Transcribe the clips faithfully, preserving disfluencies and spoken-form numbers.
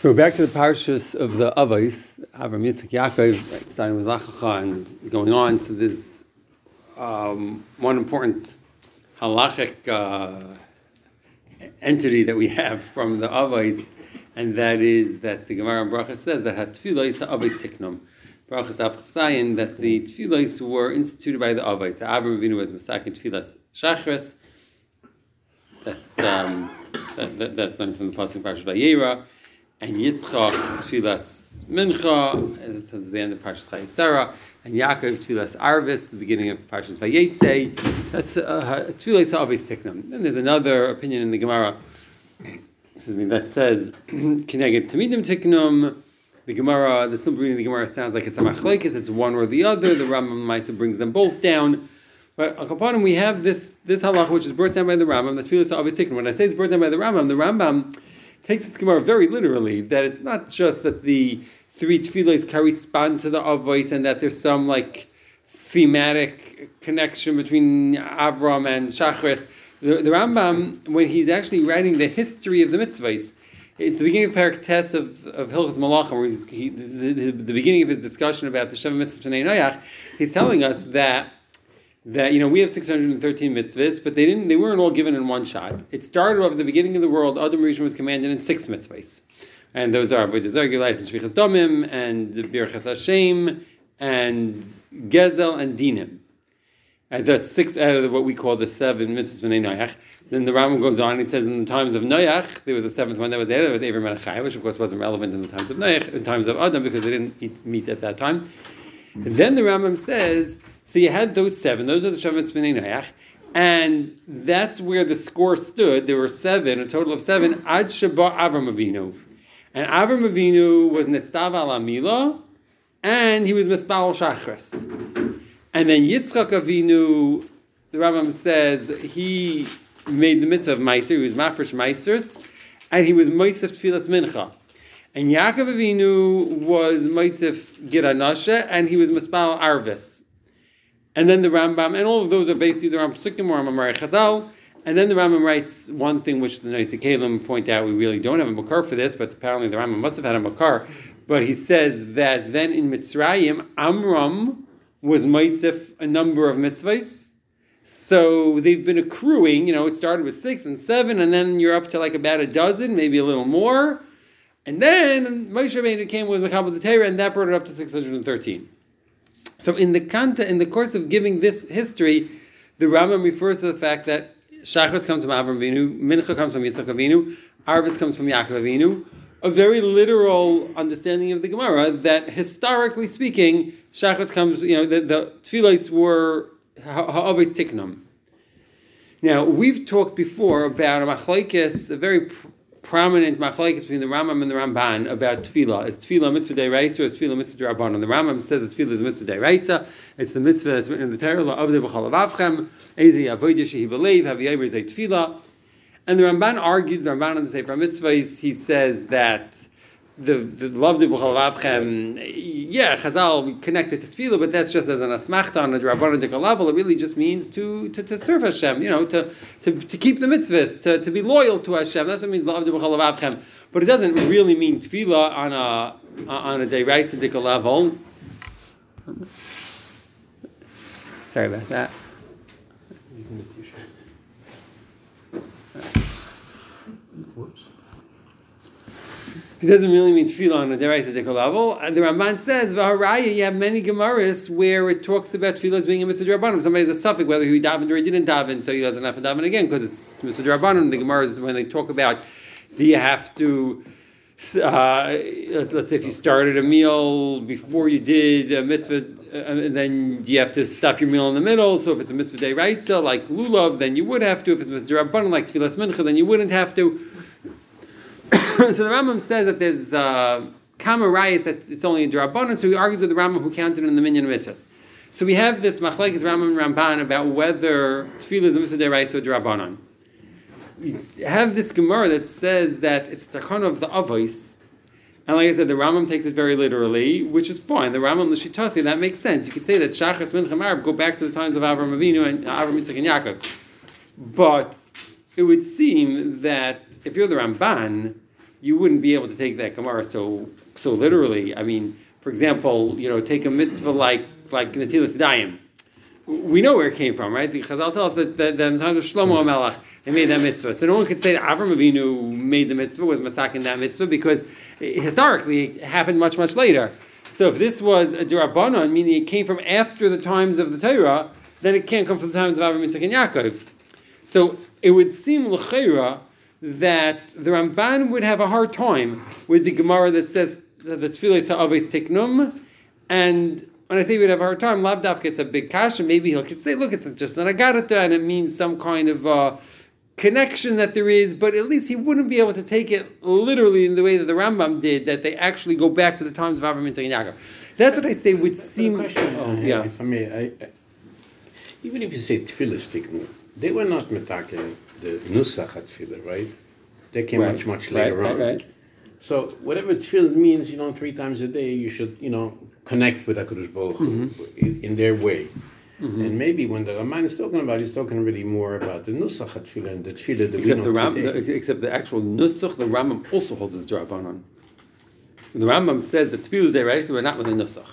So we're back to the parshas of the Avos, Avram, Yitzchak, Yaakov, right, starting with Lachacha and going on. So there's um, one important halachic uh, entity that we have from the Avos, and that is that the Gemara in Bracha says that Hatfilos Avos Tiknum. Brachas Av Chazayin, that the Tfilos were instituted by the Avos. Avram Avinu was Masakin Tfilas Shachris. That's um, that, that, that's learned from the pasuk Parshas Vayera. And Yitzchak Tfilas Mincha, this is the end of Parshas Chayesara, and Yaakov Tfilas Arvis, the beginning of Parshas Vayetze. That's uh, Tfilas Avos Tiknum. Then there's another opinion in the Gemara, excuse me, that says Kineged Tamidim Tiknum. The Gemara, the simple reading of the Gemara sounds like it's a machlekes, it's one or the other. The Rambam Maisa brings them both down. But upon him, we have this this halach which is brought down by the Rambam. The Tfilas Avos Tiknum. When I say it's brought down by the Rambam, the Rambam takes this Gemara very literally, that it's not just that the three tefillos correspond to the Avos and that there's some like thematic connection between Avram and Shachris. The, the Rambam, when he's actually writing the history of the mitzvahs, it's the beginning of Parak Tes of, of Hilchos Malachim, where he's, he, the, the beginning of his discussion about the Sheva Mitzvahs B'nai Noach. He's telling us that that you know we have six hundred thirteen mitzvahs, but they didn't they weren't all given in one shot. It started off at the beginning of the world. Adam Rishon was commanded in six mitzvahs, and those are Avodah Zarah, Gilais, and Shvichas Damim, and Birchas Hashem, and Gezel, and Dinim. And that's six out of what we call the seven mitzvahs B'nai Noach. Then the Rambam goes on and he says in the times of Noach, there was a seventh one that was added, that was Ever Melech Chai, which of course wasn't relevant in the times of Noach, in times of Adam, because they didn't eat meat at that time. And then the Rambam says, so you had those seven, those are the Shavas B'nai Noach, and that's where the score stood. There were seven, a total of seven, Ad Sheba Avram Avinu. And Avram Avinu was Netztav al Amila, and he was Mispal Shachris. And then Yitzchak Avinu, the Rambam says, he made the mitzvah of Meiser, he was Mafresh Meisers, and he was Moisef Tfilas Mincha. And Yaakov Avinu was Moisef Gira Nasha, and he was Mispal Arvis. And then the Rambam, and all of those are basically the Rambam Sukkim or Rambam Chazal. And then the Rambam writes one thing which the Nosei Kalim point out, we really don't have a makar for this, but apparently the Rambam must have had a makar. But he says that then in Mitzrayim, Amram was Moisef a number of mitzvahs. So they've been accruing, you know, it started with six and seven, and then you're up to like about a dozen, maybe a little more. And then Moshe Rabbeinu came with Mechabel the Torah, and that brought it up to six hundred thirteen. So in the content, in the course of giving this history, the Rambam refers to the fact that Shachris comes from Avram Avinu, Mincha comes from Yitzchak Avinu, Arvis comes from Yaakov Avinu. A very literal understanding of the Gemara that historically speaking, Shachris comes, you know, the, the Tfilos were Ha'avos Tiknum. Now, we've talked before about a machlekes, a very pr- prominent machlekes between the Rambam and the Ramban about Tfilah. Is Tfilah mitzvah deiraisa or is Tfilah mitzvah d'Rabbanan? The Rambam says that Tfilah is mitzvah deiraisa. It's the mitzvah that's written in the Torah, La'avdei b'chol avavchem, Ezi avodah shehi b'leiv, havi yayver zay Tfilah. And the Ramban argues, the Ramban on the Sefer Mitzvahs, he says that the the love de b'chol avavchem, yeah, Chazal connected to Tfilah, but that's just as an asmachta on a Rabbanan Dika level. It really just means to, to, to serve Hashem, you know, to, to, to keep the mitzvahs, to, to be loyal to Hashem. That's what it means love de b'chol avavchem. But it doesn't really mean Tfilah on a on a Deiraisa Dika level. Sorry about that. It doesn't really mean tefillah on a deraisa dika level. And the Ramban says, V'haraya, you have many Gemaras where it talks about tefillah as being a mitzvah d'Rabbanan. Somebody has a suffix whether he davened or he didn't daven, so he doesn't have to daven again because it's mitzvah d'Rabbanan. The Gemaras, when they talk about, do you have to, uh, let's say if you started a meal before you did a mitzvah, uh, and then you have to stop your meal in the middle. So if it's a mitzvah d'Raisa like lulav, then you would have to. If it's a mitzvah d'Rabbanan like tefillas mincha, then you wouldn't have to. So the Rambam says that there's uh, kama rayas that it's only a d'Rabbanan, so he argues with the Rambam who counted in the minyan mitzvahs. So we have this machlekes Rambam and Ramban about whether tefillah is a mitzvah d'Raisa or d'Rabbanan. We have this Gemara that says that it's the takana of the avos, and like I said, the Rambam takes it very literally, which is fine. The Rambam l'shitasi, that makes sense. You could say that Shachas Mincha Arab go back to the times of Avram Avinu and Avram Yitzchak and Yaakov, but it would seem that if you're the Ramban, you wouldn't be able to take that Gemara so so literally. I mean, for example, you know, take a mitzvah like like Netilas Yadayim. We know where it came from, right? The Chazal tells us that, that, that in the time of Shlomo HaMelech, they made that mitzvah. So no one could say that Avram Avinu made the mitzvah, was masakin that mitzvah, because historically it happened much, much later. So if this was a Durabanan, meaning it came from after the times of the Torah, then it can't come from the times of Avram, Yitzchak, and Yaakov. So it would seem l'cheira that the Ramban would have a hard time with the Gemara that says that the Tfilas ha'aves tiknum, and when I say we'd have a hard time, Lav Dafka, it's a big kasha. Maybe he could say, look, it's just an agarata, and it means some kind of uh, connection that there is, but at least he wouldn't be able to take it literally in the way that the Rambam did, that they actually go back to the times of Avraham, Yitzchak, and Yaakov. That's what I say would seem... Question, oh, uh, yeah. If I may, I, I, even if you say tefillah tiknu, they were not metake the nusach tefillah, right? They came Right. much, much later right, on. Right, right. So whatever tefillah means, you know, three times a day, you should, you know, connect with HaKadosh Baruch Hu Mm-hmm. in, in their way. Mm-hmm. And maybe when the Raman is talking about, he's talking really more about the Nusach HaTfilah and the Tfilah that Except we the, know Ram, today. the, except the actual Nusach, the Rambam also holds his Durabanan. The Rambam says that Tfilah is right, so we're not with the Nusach.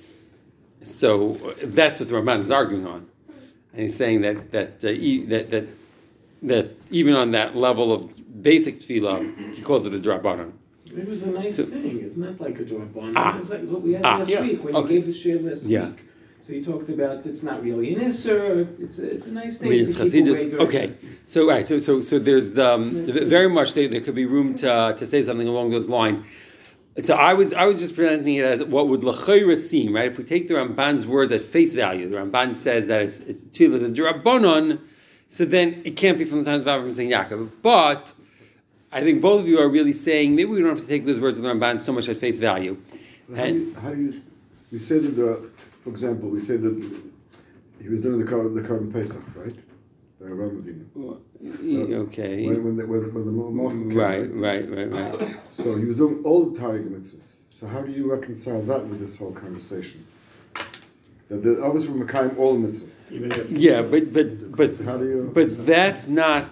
So that's what the Ramban is arguing on. And he's saying that that, uh, e, that that that even on that level of basic Tfilah, he calls it a Durabanan. It was a nice So- thing. It's not like a joint bond. Ah. It was like what we had Ah. last Yeah. week when Okay. you gave the share last Yeah. week. So you talked about it's not really an isser. It's a, it's a nice I thing mean, to it's keep away Hasidus. during- Okay, so right, so so so there's um, very much there, there could be room to to say something along those lines. So I was I was just presenting it as what would l'chayra seem, right? If we take the Ramban's words at face value, the Ramban says that it's it's tefillah the Durabanan, so then it can't be from the times of Avraham and Yaakov. But I think both of you are really saying maybe we don't have to take those words of the Ramban so much at face value. How do And you, how do you, we say that, the, for example, we say that he was doing the Kar- the Karban Pesach, right? The Avraham Avinu. okay, When, when the, when the, when the Malachim came, right, right, right, right. So he was doing all the Tariq mitzvahs. So how do you reconcile that with this whole conversation? That the others were Mekayim all mitzvahs. Even if Yeah, but but but How do you? but that's not.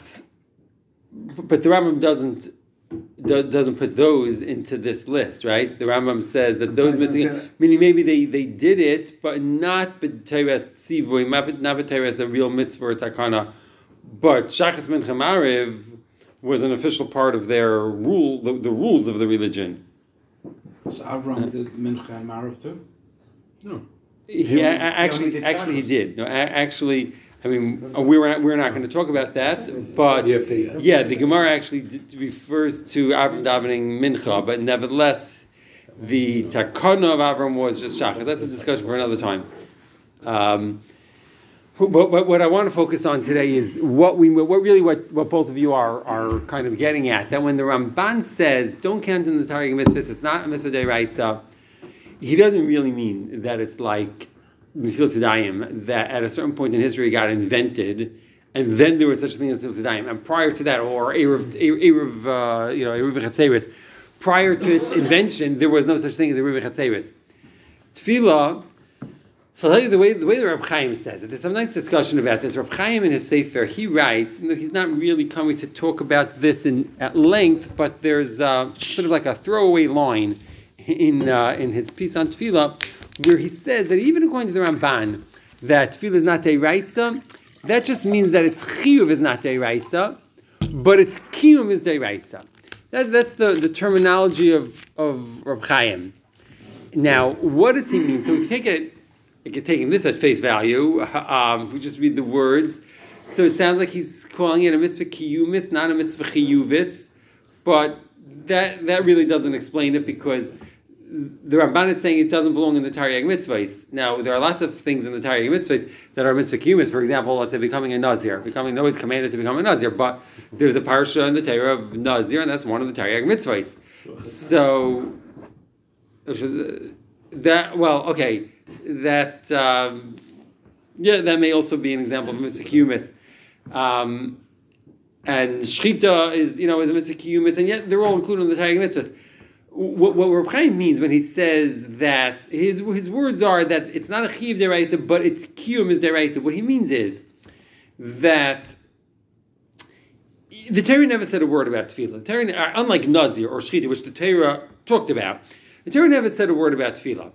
But the Rambam doesn't do, doesn't put those into this list, right? The Rambam says that those trying to missing, understand- meaning maybe they, they did it, but not b'teres tzivoy, not not b'teres a real mitzvah or takana. But Shachas Mincha Mariv was an official part of their rule, the, the rules of the religion. So Avram did Mincha and Marav too? No. He, a- a- only actually, did actually, he Shabbos. did. No, a- actually, I mean, uh, we were we're not going to talk about that, but You have to- yeah, the Gemara actually d- refers to Avram davening mincha, but nevertheless, the takana of Avram was just shachar. That's a discussion for another time. Um, but, but what I want to focus on today is what we, what really, what, what both of you are are kind of getting at. That when the Ramban says, "Don't count in the Tariq mitzvahs," it's not a mitzvah deraisa. He doesn't really mean that it's like Netilas Yadayim, that at a certain point in history got invented, and then there was such a thing as Netilas Yadayim. And prior to that, or Erev, Erev, uh, you know, Erev Chatzeris, prior to its invention, there was no such thing as Erev Chatzeris. Tefillah. So I'll tell you the way the way the Reb Chaim says it. There's some nice discussion about this. Reb Chaim in his Sefer, he writes, you know, he's not really coming to talk about this in at length, but there's uh, sort of like a throwaway line in uh, in his piece on Tefillah, where he says that even according to the Ramban, that Tefillah is not Deiraisa, that just means that its Chiyuv is not Deiraisa, but its Kiyum is Deiraisa. That, that's the, the terminology of, of Reb Chaim. Now, what does he mean? So if you take it, if you're taking this at face value, um, we just read the words. So it sounds like he's calling it a mitzvah kiyumis, not a mitzvah chiyuvis, but that that really doesn't explain it because the Ramban is saying it doesn't belong in the Taryag mitzvahs. Now, there are lots of things in the Taryag mitzvahs that are mitzvah kiyumis. For example, let's say becoming a Nazir. Becoming, nobody's commanded to become a Nazir, but there's a parsha in the Torah of Nazir, and that's one of the Taryag mitzvahs. So, that, well, okay, that, um, yeah, that may also be an example of mitzvah kiyumis. Um, and shchita is, you know, is a mitzvah kiyumis, and yet they're all included in the Taryag mitzvahs. What, what Reb Chaim means when he says that his his words are that it's not a chiv deraisa, but it's kiyum is deraisa. What he means is that the Torah never said a word about tefillah. The Torah, unlike Nazir or Shechita, which the Torah talked about, the Torah never said a word about tefillah.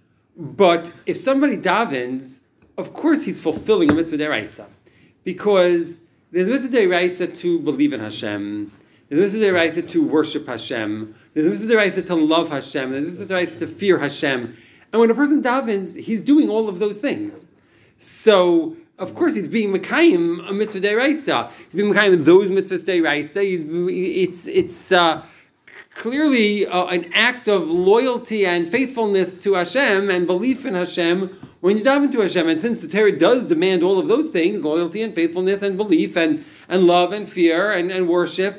But if somebody davens, of course he's fulfilling a mitzvah deraisa, because there's a mitzvah deraisa to believe in Hashem, there's a mitzvah deraisa to worship Hashem, there's a mitzvah deraisa to love Hashem, there's a mitzvah deraisa to fear Hashem, and when a person davens, he's doing all of those things. So, of course, he's being mekayim a mitzvah deraisa. He's being mekayim those mitzvahs deraisa. He's it's it's uh, clearly uh, an act of loyalty and faithfulness to Hashem and belief in Hashem when you daven to Hashem. And since the Torah does demand all of those things, loyalty and faithfulness and belief and, and love and fear and, and worship,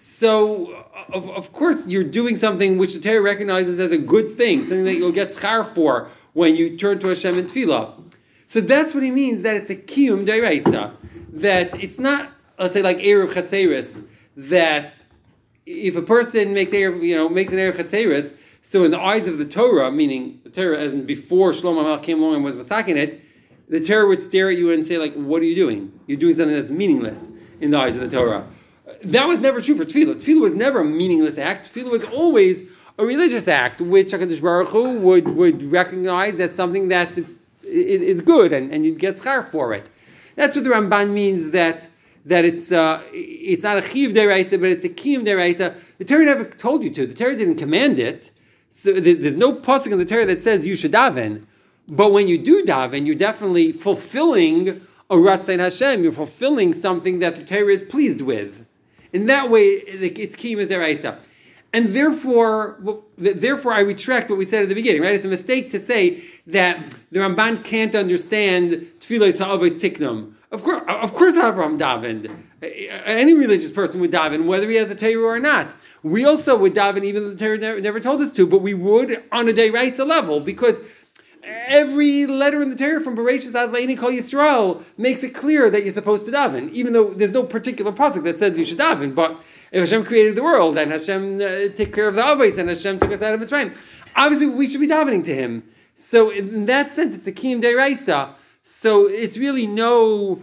so of, of course you're doing something which the Torah recognizes as a good thing, something that you'll get schar for when you turn to Hashem in tefillah. So that's what he means, that it's a kiyum deraisa, that it's not, let's say, like Erev Chatzeris, that if a person makes Erev, you know, makes an Erev Chatzeris, so in the eyes of the Torah, meaning the Torah as in before Shlomo HaMelech came along and was masakin it, the Torah would stare at you and say, like, what are you doing? You're doing something that's meaningless in the eyes of the Torah. That was never true for Tefillah. Tefillah was never a meaningless act. Tefillah was always a religious act, which HaKadosh Baruch Hu would, would recognize as something that it's, it is good, and, and you'd get schar for it. That's what the Ramban means, that that it's uh, it's not a chiv deraisa, but it's a kiyum deraisa. The Torah never told you to. The Torah didn't command it. So there's no pasuk in the Torah that says you should daven. But when you do daven, you're definitely fulfilling a ratzain Hashem. You're fulfilling something that the Torah is pleased with. In that way, it's kiyum deraisa. And therefore, therefore, I retract what we said at the beginning. Right? It's a mistake to say that the Ramban can't understand tefillah ha'avos tiknum. Of course, of course, Avraham davened. Any religious person would daven, whether he has a Torah or not. We also would daven, even though the Torah never, never told us to. But we would on a deraisa level, because every letter in the Torah from Bereshis ad Le'ini Kol Yisrael makes it clear that you're supposed to daven, even though there's no particular pasuk that says you should daven. But if Hashem created the world, and Hashem uh, took care of the avos, and Hashem took us out of Mitzrayim, obviously we should be davening to Him. So in that sense, it's a kiyum deraisa. So it's really no,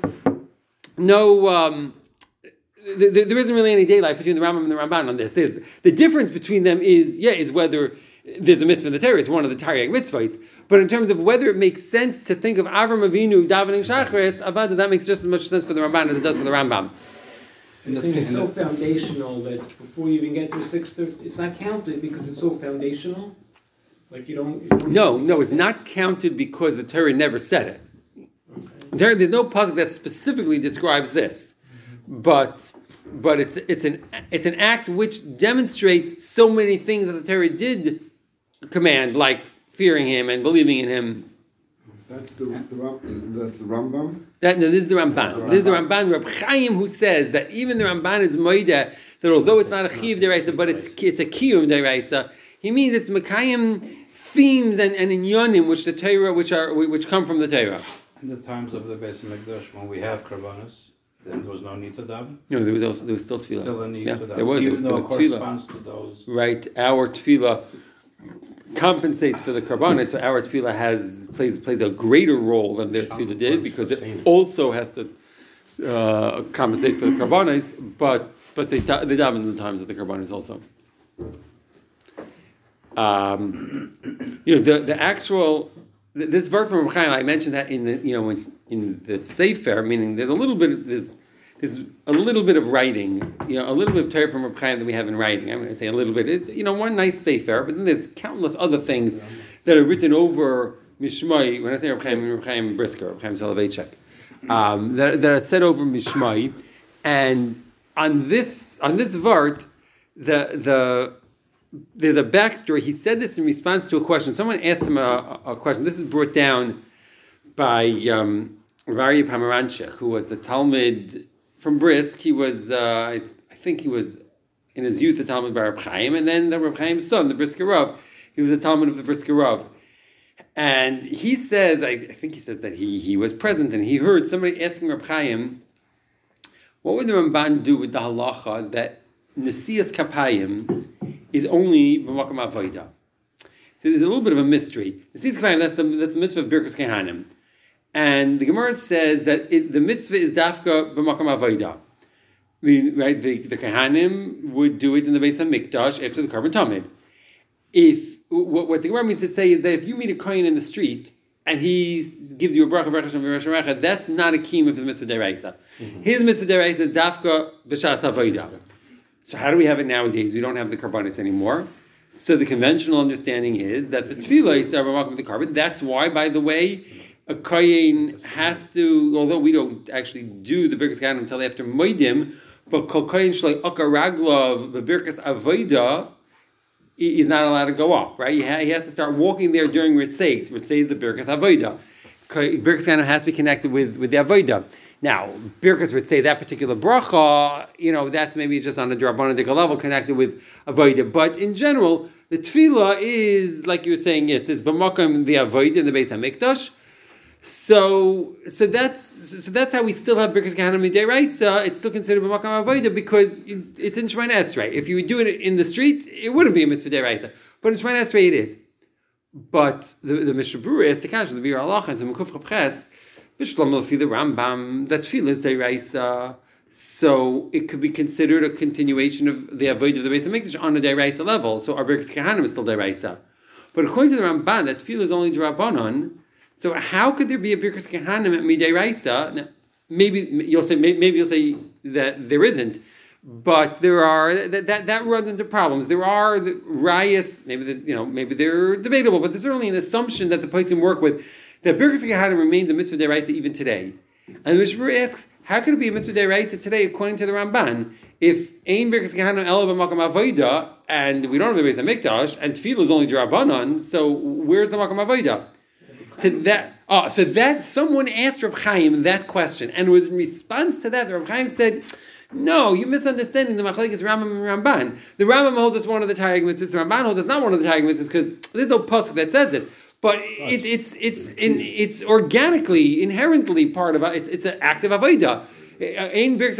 no. Um, th- th- there isn't really any daylight between the Rambam and the Ramban on this. There's, the difference between them is, yeah, is whether there's a mitzvah in the Torah. It's one of the Taryag mitzvahs. But in terms of whether it makes sense to think of Avram Avinu davening Shachris, Avada, that makes just as much sense for the Ramban as it does for the Rambam. The thing is so foundational that before you even get through six, it's not counted because it's so foundational. Like you don't. You don't No, no, it's not counted because the Torah never said it. There, there's no pasuk that specifically describes this, but but it's it's an it's an act which demonstrates so many things that the Torah did command, like fearing Him and believing in Him. That's the, the, Ram- that's the Rambam? That, no, this is the Ramban. This is the Ramban, Reb Chaim, who says that even the Ramban is moida, that although it's not a chiv deraisa, but it's it's a kiyum deraisa. He means it's mekayim themes and, and inyonim which the Torah, which are which come from the Torah. In the times of the Beis Hamikdash, when we have karbanos, then there was no need to daven. No, there was also, there was still tefillah. Still a need yeah, to daven. there was. Even there was, though there it was tefillah. corresponds to those. Right, our tefillah compensates for the karbanos, so our tefillah has plays plays a greater role than their tefillah did, because it also has to uh, compensate for the karbanos, but but they da- they daven in the times of the karbanos also. Um, you know, the the actual this verse from Reb Chaim, I mentioned that in the you know in, in the Sefer, meaning there's a little bit there's there's a little bit of writing, you know, a little bit of Torah from Reb Chaim that we have in writing. I'm going to say a little bit, it, you know, one nice Sefer, but then there's countless other things that are written over Mishmai. When I say Reb Chaim, I mean Reb Chaim Brisker, Reb Chaim Soloveitchik, um, that, that are said over Mishmai, and on this on this vart, the the there's a backstory. He said this in response to a question. Someone asked him a, a question. This is brought down by um, Rari Pomeranchik, who was a Talmud from Brisk. He was, uh, I, I think he was in his youth a Talmud by Reb Chaim, and then the Reb Chaim's son, the Brisker Rav, he was a Talmud of the Brisker Rav. And he says, I, I think he says that he, he was present and he heard somebody asking Reb Chaim, what would the Ramban do with the halacha that Nesias Kapayim is only b'makom avoda? So there's a little bit of a mystery. Nesias Kapayim, that's the, that's the mitzvah of Birkus Kehanim. And the Gemara says that it, the mitzvah is dafka b'makom avoda. I mean, right? The the Kohanim would do it in the Beis Hamikdash after the Karban Tamid. If what, what the Gemara means to say is that if you meet a Kohen in the street and he gives you a bracha, bracha shem v'rosh harecha, that's not a kiyum of his mitzvah deraisa. Mm-hmm. His mitzvah deraisa is dafka b'shas havodah. So how do we have it nowadays? We don't have the karbanis anymore. So the conventional understanding is that the tefillah is b'makom the carbon. That's why, by the way, a kohen has to, although we don't actually do the birkas kohanim until after moedim, but kol kohen shloi akar raglav b'birkas avodah is not allowed to go up, right? He, ha- he has to start walking there during Ritzeit. Ritzeit is the Birkas Avodah. Birkas Kohanim has to be connected with, with the Avodah. Now, Birkas Ritzeit, that particular bracha, you know, that's maybe just on a Drabanadic level connected with Avodah. But in general, the Tefillah is, like you were saying, it says, B'makam the Avodah in the Beis HaMikdash. So, so that's so that's how we still have Birkas Kohanim Midiraisa. It's still considered b'makam avodah because it's in Shemoneh Esrei. If you would do it in the street, it wouldn't be a mitzvah deraisa. But in Shemoneh Esrei, it is. But the the Mishnah Berurah is the kash the Bir Halacha and the Mekuf Chapches Bishlam Lefi the Rambam that tefillah is deraisa. So it could be considered a continuation of the avodah of the Beis Hamikdash on a deraisa level. So our Birkas Kohanim is still deraisa. But according to the Ramban, that tefillah is only drabanan. So how could there be a Birkas Kohanim at Midei Raisa? Now, maybe you'll say maybe you'll say that there isn't, but there are that that, that runs into problems. There are the rayas, maybe the, you know maybe they're debatable, but there's certainly an assumption that the place can work with that Birkas Kohanim remains a mitzvah deraisa even today. And the Mishnah asks, how could it be a mitzvah deraisa today according to the Ramban? If ein Birkas Kohanim ela b'makam avodah and we don't have a Beis Hamikdash and tefillah is only drabanan, so where's the makam avodah? To that, oh, so that someone asked Reb Chaim that question, and it was in response to that, Reb Chaim said, "No, you're misunderstanding the machlekes Rambam and Ramban. The Rambam holds it's one of the Targum mitzvahs. The Ramban holds it's not one of the Targum mitzvahs because there's no pasuk that says it. But it, it's it's in, it's organically, inherently part of it. It's, it's an act of avodah. If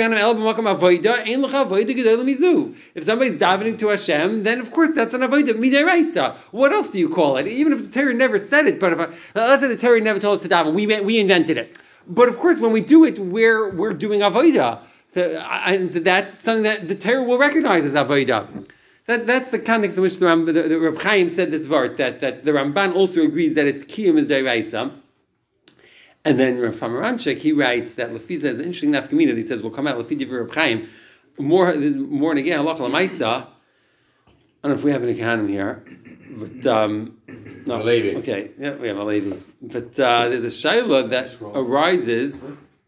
somebody's davening to Hashem, then of course that's an avodah midiraisa. What else do you call it? Even if the Torah never said it, but if I, let's say the Torah never told us to daven, we we invented it. But of course, when we do it, we're we're doing avodah, and that's something that the Torah will recognize as avodah. That that's the context in which the Ram, the, the Reb Chaim said this vart that that the Ramban also agrees that its kiyum is diraisa. And then Rav Pomeranchik, he writes that Lefi says an interesting nafkamina that he says will come out Lefi Divrei Reb Chaim more more and again halacha l'maisa. I don't know if we have any Kohanim here, but um, no, Levi. Okay, yeah, we have a Levi. But uh, there's a shaila that arises,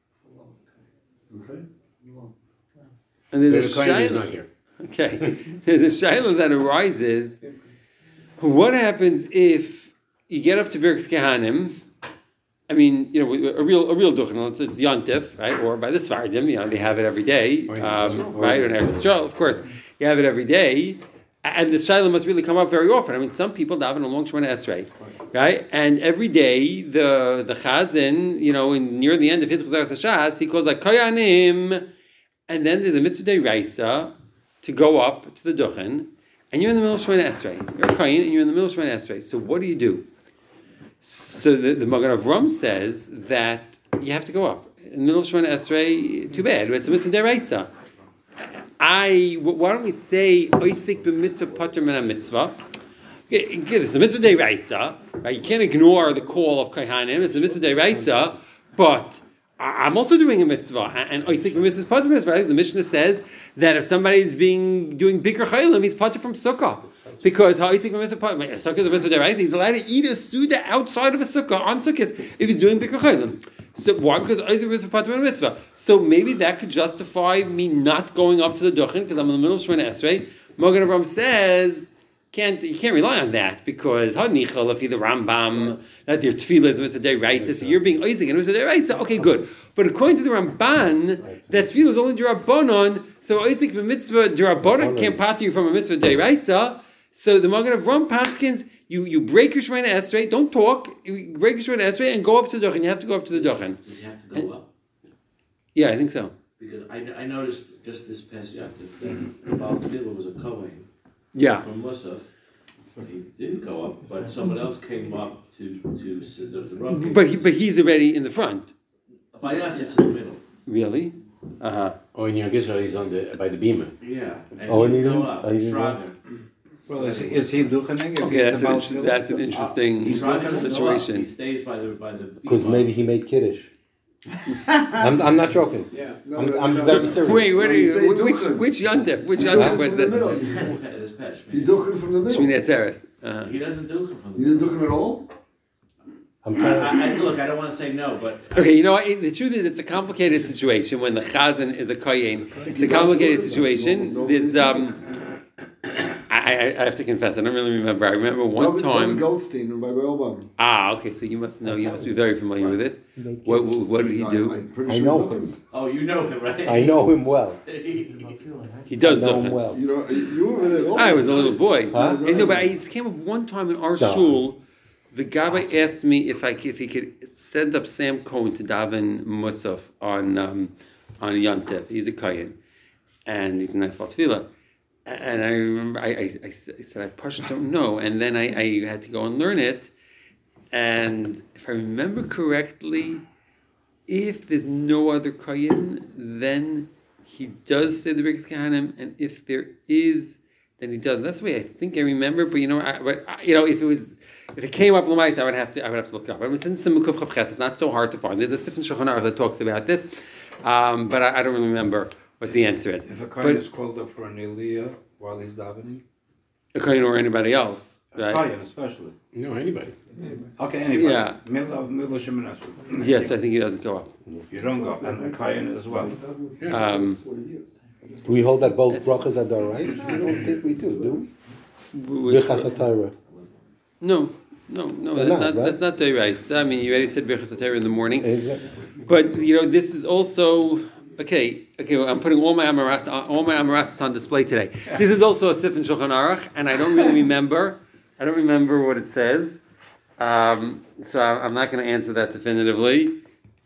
and there's a Kohen is not shaila. here. Okay, there's a shaila that arises. What happens if you get up to Birkas Kohanim? I mean, you know, a real a real duchen. It's, it's Yontif, right? Or by the Svardim, you know, they have it every day, um, right? Or in Eretz Yisrael, of course, you have it every day. And the shaila must really come up very often. I mean, some people daven along Shemoneh Esrei, right? And every day, the the chazan, you know, in, near the end of his Chazaras Hashas, he calls like Koyanim, and then there's a mitzvah deraisa to go up to the duchen, and you're in the middle of Shemoneh Esrei. You're a kohen, and you're in the middle of Shemoneh Esrei. So what do you do? So the, the Magen Avram says that you have to go up. In the middle of Shemoneh Esrei, too bad. It's a mitzvah deraisa. I, why don't we say, Oisik b'mitzvah pater min ha-mitzvah? It's a mitzvah deraisa. Right? You can't ignore the call of Kohanim. It's a mitzvah deraisa, but I'm also doing a mitzvah. And Oisik b'mitzvah pater min ha-mitzvah. The Mishnah says that if somebody's being doing Bikur Chaylim, he's pater from Sukkah. Because Ha'isik b'mitzvah pater, Sukkah is a mitzvah deraisa, he's allowed to eat a Suda outside of a Sukkah on Sukkahs if he's doing Bikur Chaylim. So why? Because Ha'isik b'mitzvah pater min ha-mitzvah. So maybe that could justify me not going up to the Duchen because I'm in the middle of Shemoneh Esrei. Magen Avram says, Can't you can't rely on that because hanichal if the Rambam that your tefillah is mitzvah deraisa, so you're being Isaac and mitzvah deraisa. Okay, good. But according to the Ramban, that tefillah is only derabanan. So Isaac the mitzvah derabanan can't pater you from a mitzvah deraisa. So the Magen Avram paskins you you break your Shemoneh Esrei, don't talk. You break your Shemoneh Esrei and go up to the Duchen. You have to go up to the Duchen. Does he have to go and, up? Yeah, I think so. Because I, I noticed just this past year that the Baal Tefillah was a Kohen. Yeah. From Musaf. He didn't go up, but someone else came up to to sit the Rav. But he, but he's already in the front. By us, it's in the middle. Really? Uh huh. Oh, in Yagizra, he's on the, by the beamer. Yeah, and Oh, he and he didn't go didn't- up, oh, he didn't go? Shraga. Well, is, is he duchening? if Okay, he's that's the an, Baal inter- Tefillah? that's an interesting He's not gonna go up, situation. he stays by the, by the. Because bima. maybe he made Kiddush. I'm, I'm not joking. Yeah. No, I'm, no, I'm no. very serious. Wait, what are He's you, a which, duchen. which yontif? Which You yontif duchen was from the this? middle. This patch, You man. duchen from the middle. Shmini Atzeres. Uh-huh. He doesn't do it from You the. didn't duchen at all? I'm I, trying. I, I, look, I don't wanna say no, but. Okay, you know what? The truth is, it's a complicated situation when the chazan is a kohen. It's a complicated situation. There's, um, I, I, I have to confess, I don't really remember. I remember one David, David time. Goldstein by Rambam. Ah, okay, so you must know. You must be very familiar with it. What, what, what did he do? I'm pretty I sure know he him. duchens. Oh, you know him, right? I know him well. He does I know him duchen. well. You know, you were there. all- I was a little boy. Huh? And no, but I, it came up one time in our No. shul. The Gabbai asked me if I c- if he could send up Sam Cohen to daven Musaf on um, on Yontif. He's a kohen, and he's a nice Tefillah. And I remember I, I, I s- I said I partially don't know, and then I, I had to go and learn it. And if I remember correctly, if there's no other kohen, then he does say the Birkas Kahanim, and if there is, then he doesn't. That's the way I think I remember. But you know, I, but I, you know, if it was, if it came up Lamais, I would have to, I would have to look it up. I mean, since the Mukuf Chav Ches, it's not so hard to find. There's a Sifin Shulchan Aruch that talks about this, um, but I, I don't really remember what the answer is. If a kohen But is called up for an Aliyah while he's davening, a kohen or anybody else, a right? kohen especially. No, anybody. Okay, anybody. Yeah. Middle of middle of Shemoneh Esrei. Yes, I think he doesn't go up. You don't go, and a kohen as well. Um, Do we hold that both brachas are done right? I don't think we do, do we? which- Birchas HaTorah. no, no, no, They're that's not, not, right? that's not the right. I mean, you already said Birchas HaTorah in the morning. Exactly. But you know, this is also okay. Okay, well, I'm putting all my amaras, all my amaras on display today. This is also a Sifin Shulchan Aruch, and I don't really remember. I don't remember what it says, um, so I- I'm not going to answer that definitively.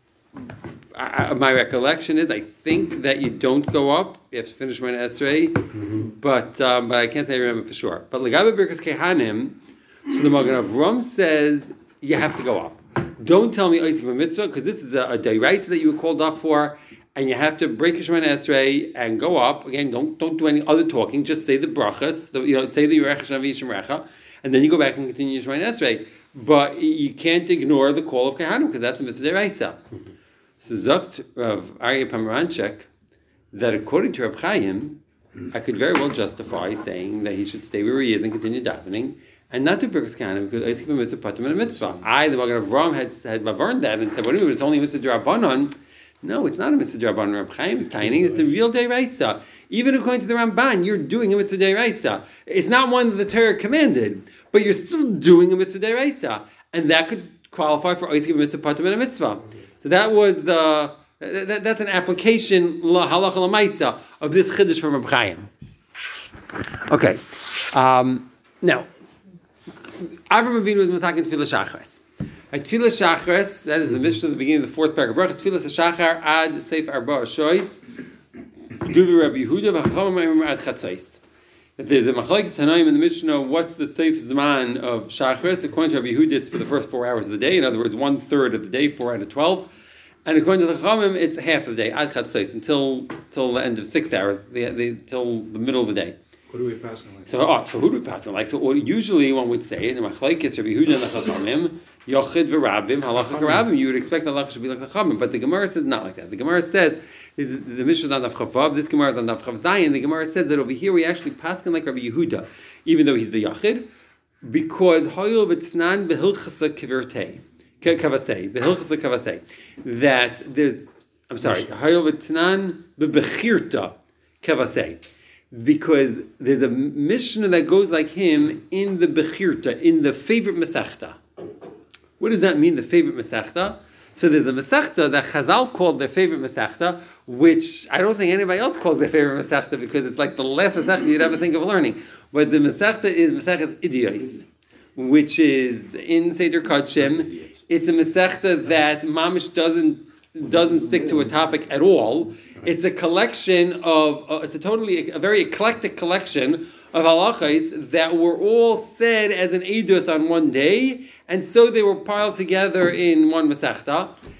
I, I, my recollection is, I think that you don't go up. You have to finish my Esrei, but um, but I can't say I remember for sure. But Legabe Birkas Kehanim, so the Magen Avram says you have to go up. Don't tell me Oisik Mitzvah, because this is a, a deraisa that you were called up for, and you have to break your Shemana Esrei and go up. Again, don't don't do any other talking. Just say the brachas. The, you know, say the Yerech Hashem V'Yishem Recha, and then you go back and continue your Shemana Esrei. But you can't ignore the call of Kehanim because that's a mitzvah deraisa. So Zokt Rav Aryeh Pomeranchek that according to Reb Chaim, I could very well justify saying that he should stay where he is and continue davening, and not do Birkas Kahanim because Oisik B'Mitzvah Patum in a mitzvah. I, the Magen Avram, had had learned that and said, "What do you mean? It's only a mitzvah d'Rabbanon." No, it's not a mitzvah d'Rabbanon. Reb Chaim is tiny. It's a real deraisa. Even according to the Ramban, you're doing a mitzvah deraisa. It's not one that the Torah commanded, but you're still doing a mitzvah deraisa, and that could qualify for Oisik B'Mitzvah Patum in a mitzvah. So that was the that, that, that's an application la halacha lamaisa of this chiddush from Reb Chaim. Okay, um, now Avraham Avinu was masakin tefillah shachris. At tefillah shachris, that is the Mishnah at the beginning of the fourth paragraph. Tefillah shachar ad seif arba shois. Duvi Rabbi Yehuda v'chachamim ad chatzos. That there's a machlekes tanaim in the Mishnah. What's the safe zman of shachris? According to Rabbi Yehuda, it's for the first four hours of the day. In other words, one third of the day, four out of twelve. And according to the Chachamim, it's half of the day, ad chatzos, until till the end of six hours, the, the, till the middle of the day. What do we pass on like? So, oh, so who do we pass on like? So, what usually one would say in the machlekes Rabbi Yehuda and the Chachamim, yochid v'rabim halacha karabim. You would expect the halacha should be like the Chachamim, but the Gemara says not like that. The Gemara says the Mishnah is on Daf Chavav. This Gemara is on Daf Chav Zayin. The Gemara says that over here we actually pass on like Rabbi Yehuda, even though he's the yachid, because hoyel v'tznan behilchasa kivirtei. Kavasei, behilchasa kavasei, that there's, I'm sorry, hayol v'tanan bebechirta kavasei, because there's a Mishnah that goes like him in the bechirta, in the favorite Masechta. What does that mean, the favorite Masechta? So there's a Masechta that Chazal called their favorite Masechta, which I don't think anybody else calls their favorite Masechta because it's like the last Masechta you'd ever think of learning. But the Masechta is Masechta Idios, which is in Seder Kodshim. It's a Masechta that Mamish doesn't doesn't stick to a topic at all. It's a collection of, uh, it's a totally, a very eclectic collection of halachas that were all said as an edus on one day, and so they were piled together in one Masechta.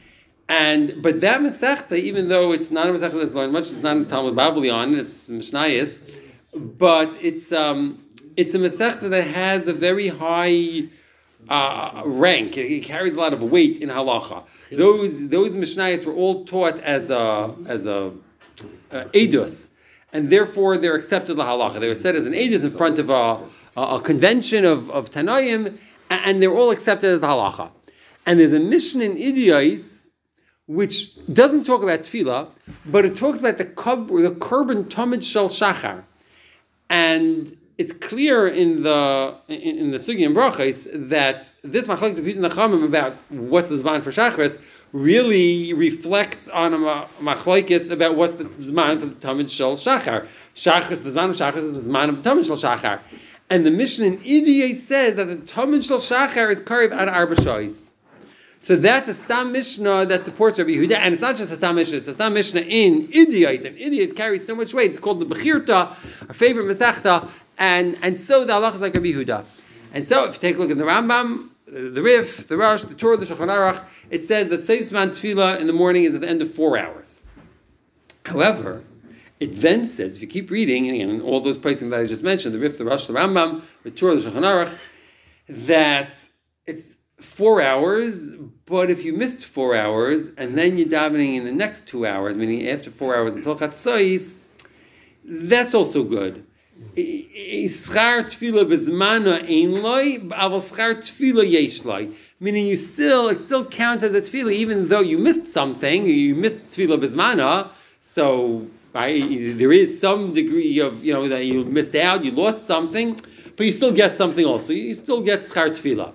And but that Masechta, even though it's not a Masechta that's learned much, it's not a Talmud Bavli on it, it's Mishnayos, but it's um, it's a Masechta that has a very high uh, rank. It, it carries a lot of weight in halacha. Those those Mishnayos were all taught as a as a uh, edus, and therefore they're accepted la halacha. They were said as an edus in front of a, a, a convention of of Tanoim, and they're all accepted as the halacha. And there's a mission in Idiyos which doesn't talk about tefillah, but it talks about the kub, the korban tamid shel shachar, and it's clear in the in, in the sugi and brachos that this machlokes between the Chachamim about what's the zman for shacharis really reflects on a machlokes about what's the zman for the tamid shel shachar. Shacharis, the zman of shacharis is the zman of the tamid shel shachar, and the mission in Idiyos says that the tamid shel shachar is karev ad arba shais. So that's a Stam Mishnah that supports Rabbi Yehuda, and it's not just a Stam Mishnah, it's a Stam Mishnah in Idiyos, and Idiyos carries so much weight, it's called the Bechirta, our favorite Masechta, and, and so the halach is like Rabbi Yehuda. And so if you take a look at the Rambam, the Rif, the Rosh, the Torah, the Shulchan Aruch, it says that Seif Zman Tefillah in the morning is at the end of four hours. However, it then says, if you keep reading, and again, all those places that I just mentioned, the Rif, the Rosh, the Rambam, the Torah, the Shulchan Aruch, that it's four hours, but if you missed four hours and then you're davening in the next two hours, meaning after four hours until Chatzos, that's also good. Schar tefillah bezmana ein loy, aval schar tefillah yesh loy. Meaning you still, it still counts as a tefillah, even though you missed something, you missed tefillah bezmana, so right, there is some degree of, you know, that you missed out, you lost something, but you still get something also. You still get schar tefillah.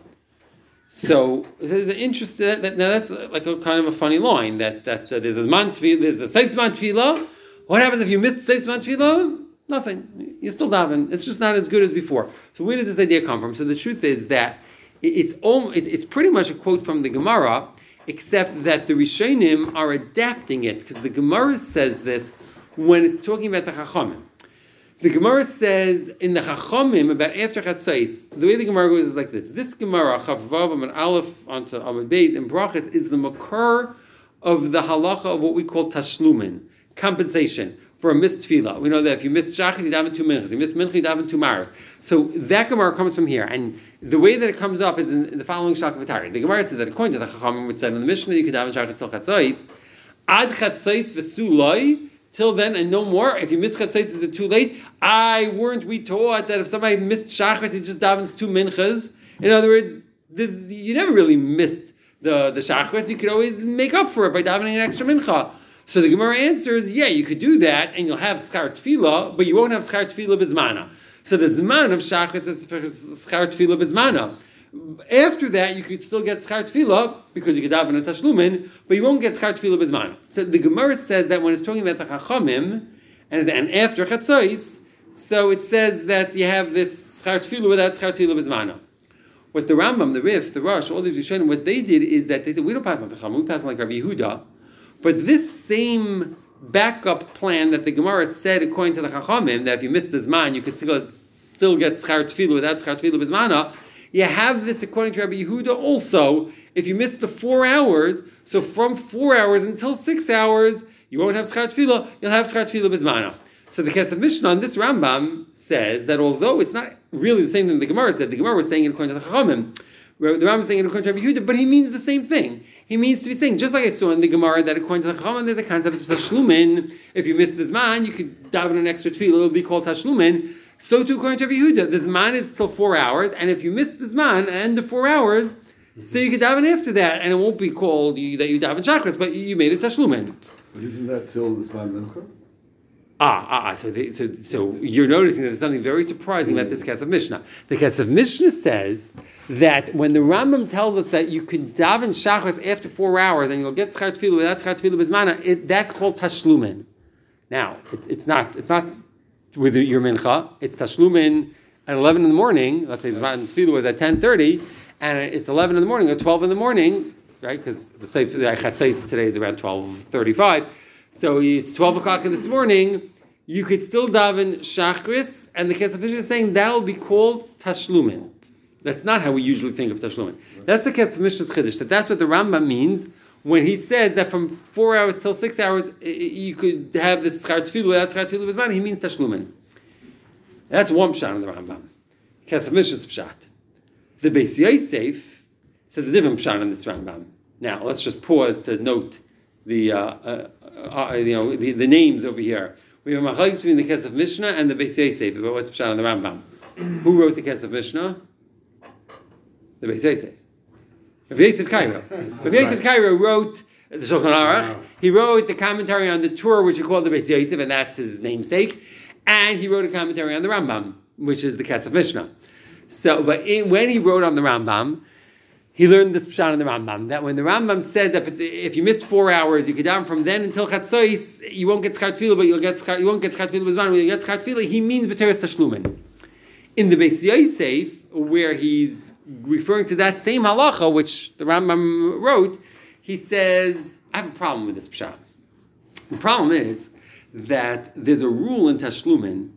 So there's an interest that, that now that's like a kind of a funny line that that uh, there's a zman tefillah, there's a seif zman tefillah. What happens if you missed seif zman tefillah? Nothing. You still daven. It's just not as good as before. So where does this idea come from? So the truth is that it, it's om, it, it's pretty much a quote from the Gemara, except that the Rishonim are adapting it because the Gemara says this when it's talking about the Chachamim. The Gemara says in the Chachamim about after Chatzos, the way the Gemara goes is like this. This Gemara, Chavav and Aleph onto Amud Beis in Brachas, is the makar of the halacha of what we call tashlumin, compensation for a missed tefillah. We know that if you missed shachris, you daven two minchas. You missed mincha, you daven two maras. So that Gemara comes from here, and the way that it comes up is in, in the following Shach V'Tari. The Gemara says that according to the Chachamim, which said in the Mishnah, you could daven shachris till Chatzos, ad Chatzos v'suloi. Till then and no more. If you miss Chatzos, is it too late? I weren't we taught that if somebody missed Shachris, he just davens two minchas? In other words, this, you never really missed the, the Shachris. You could always make up for it by davening an extra mincha. So the Gemara answers, yeah, you could do that, and you'll have Schar Tefillah, but you won't have Schar Tefillah Bizmana. So the Zman of Shachris is Schar Tefillah Bizmana. After that, you could still get Schar Tefillah, because you could daven a Tashlumin, but you won't get Schar Tefillah Bizmana. So the Gemara says that when it's talking about the Chachamim, and, and after Chatzos, so it says that you have this Schar Tefillah without Schar Tefillah Bizmana. What the Rambam, the Rif, the Rosh, all these Rishonim, what they did is that they said, we don't pass on the Chachamim, we pass on like Rabbi Yehuda, but this same backup plan that the Gemara said according to the Chachamim, that if you miss the Zman, you could still, still get Schar Tefillah without Schar Tefillah Bizmana, you have this according to Rabbi Yehuda also, if you miss the four hours, so from four hours until six hours, you won't have Schar Tefillah, you'll have Schar Tefillah Bizmana. So the Kesef Mishnah on this Rambam says that although it's not really the same thing the Gemara said, the Gemara was saying it according to the Chachamim, the Rambam is saying it according to Rabbi Yehuda, but he means the same thing. He means to be saying, just like I saw in the Gemara, that according to the Chachamim, there's a concept of Tashlumin. If you miss the Zman, you could daven an extra tefillah, it will be called Tashlumin. So too according to Rabbi Yehuda, the Zman is till four hours, and if you miss the Zman and the four hours, mm-hmm. so you could daven after that, and it won't be called you, that you daven Shachris, but you, you made it Tashlumin. But isn't that till the Zman Mincha? Ah, ah, ah. So, they, so, so you're noticing that there's something very surprising about this Kesef Mishnah. The Kesef Mishnah says that when the Rambam tells us that you can daven Shachris after four hours and you'll get Schar Tefillah without Schar Tefillah Bizmana, it, that's called Tashlumin. Now, it, it's not it's not with your mincha. It's Tashlumin at eleven in the morning. Let's say the Tefillah was at ten thirty, and it's eleven in the morning or twelve in the morning, right? Because the Chatzos today is around twelve thirty-five. So it's twelve o'clock in this morning. You could still daven Shachris, and the Kesef Mishnah is saying that will be called Tashlumin. That's not how we usually think of Tashlumin. That's the Kesef Mishnah's Chiddush, that that's what the Rambam means when he says that from four hours till six hours, you could have this schar tefillah without schar tefillah b'zman, he means tashlumin. That's one pshat in the Rambam. Kesef Mishnah's pshat. The Beis Yosef says a different pshat in this Rambam. Now, let's just pause to note the uh, uh, uh, you know the, the names over here. We have machlokes between the Kesef Mishnah and the Beis Yosef about what's pshat in the Rambam. Who wrote the Kesef Mishnah? The Beis Yosef. Rav Yosef Cairo. Rav Yosef Cairo wrote the Shulchan Aruch. He wrote the commentary on the Torah, which we call the Beis Yosef, and that's his namesake. And he wrote a commentary on the Rambam, which is the Kesef Mishnah. So, but in, when he wrote on the Rambam, he learned this pshat in the Rambam, that when the Rambam said that if you missed four hours, you could down from then until Chatzos, you won't get schar tefillah, but you'll get schar, you won't get schar tefillah b'zman, when you get schar tefillah, he means b'teres tashlumin. In the Beis Yosef, where he's referring to that same halacha, which the Rambam wrote, he says, I have a problem with this pshat. The problem is that there's a rule in Tashlumin,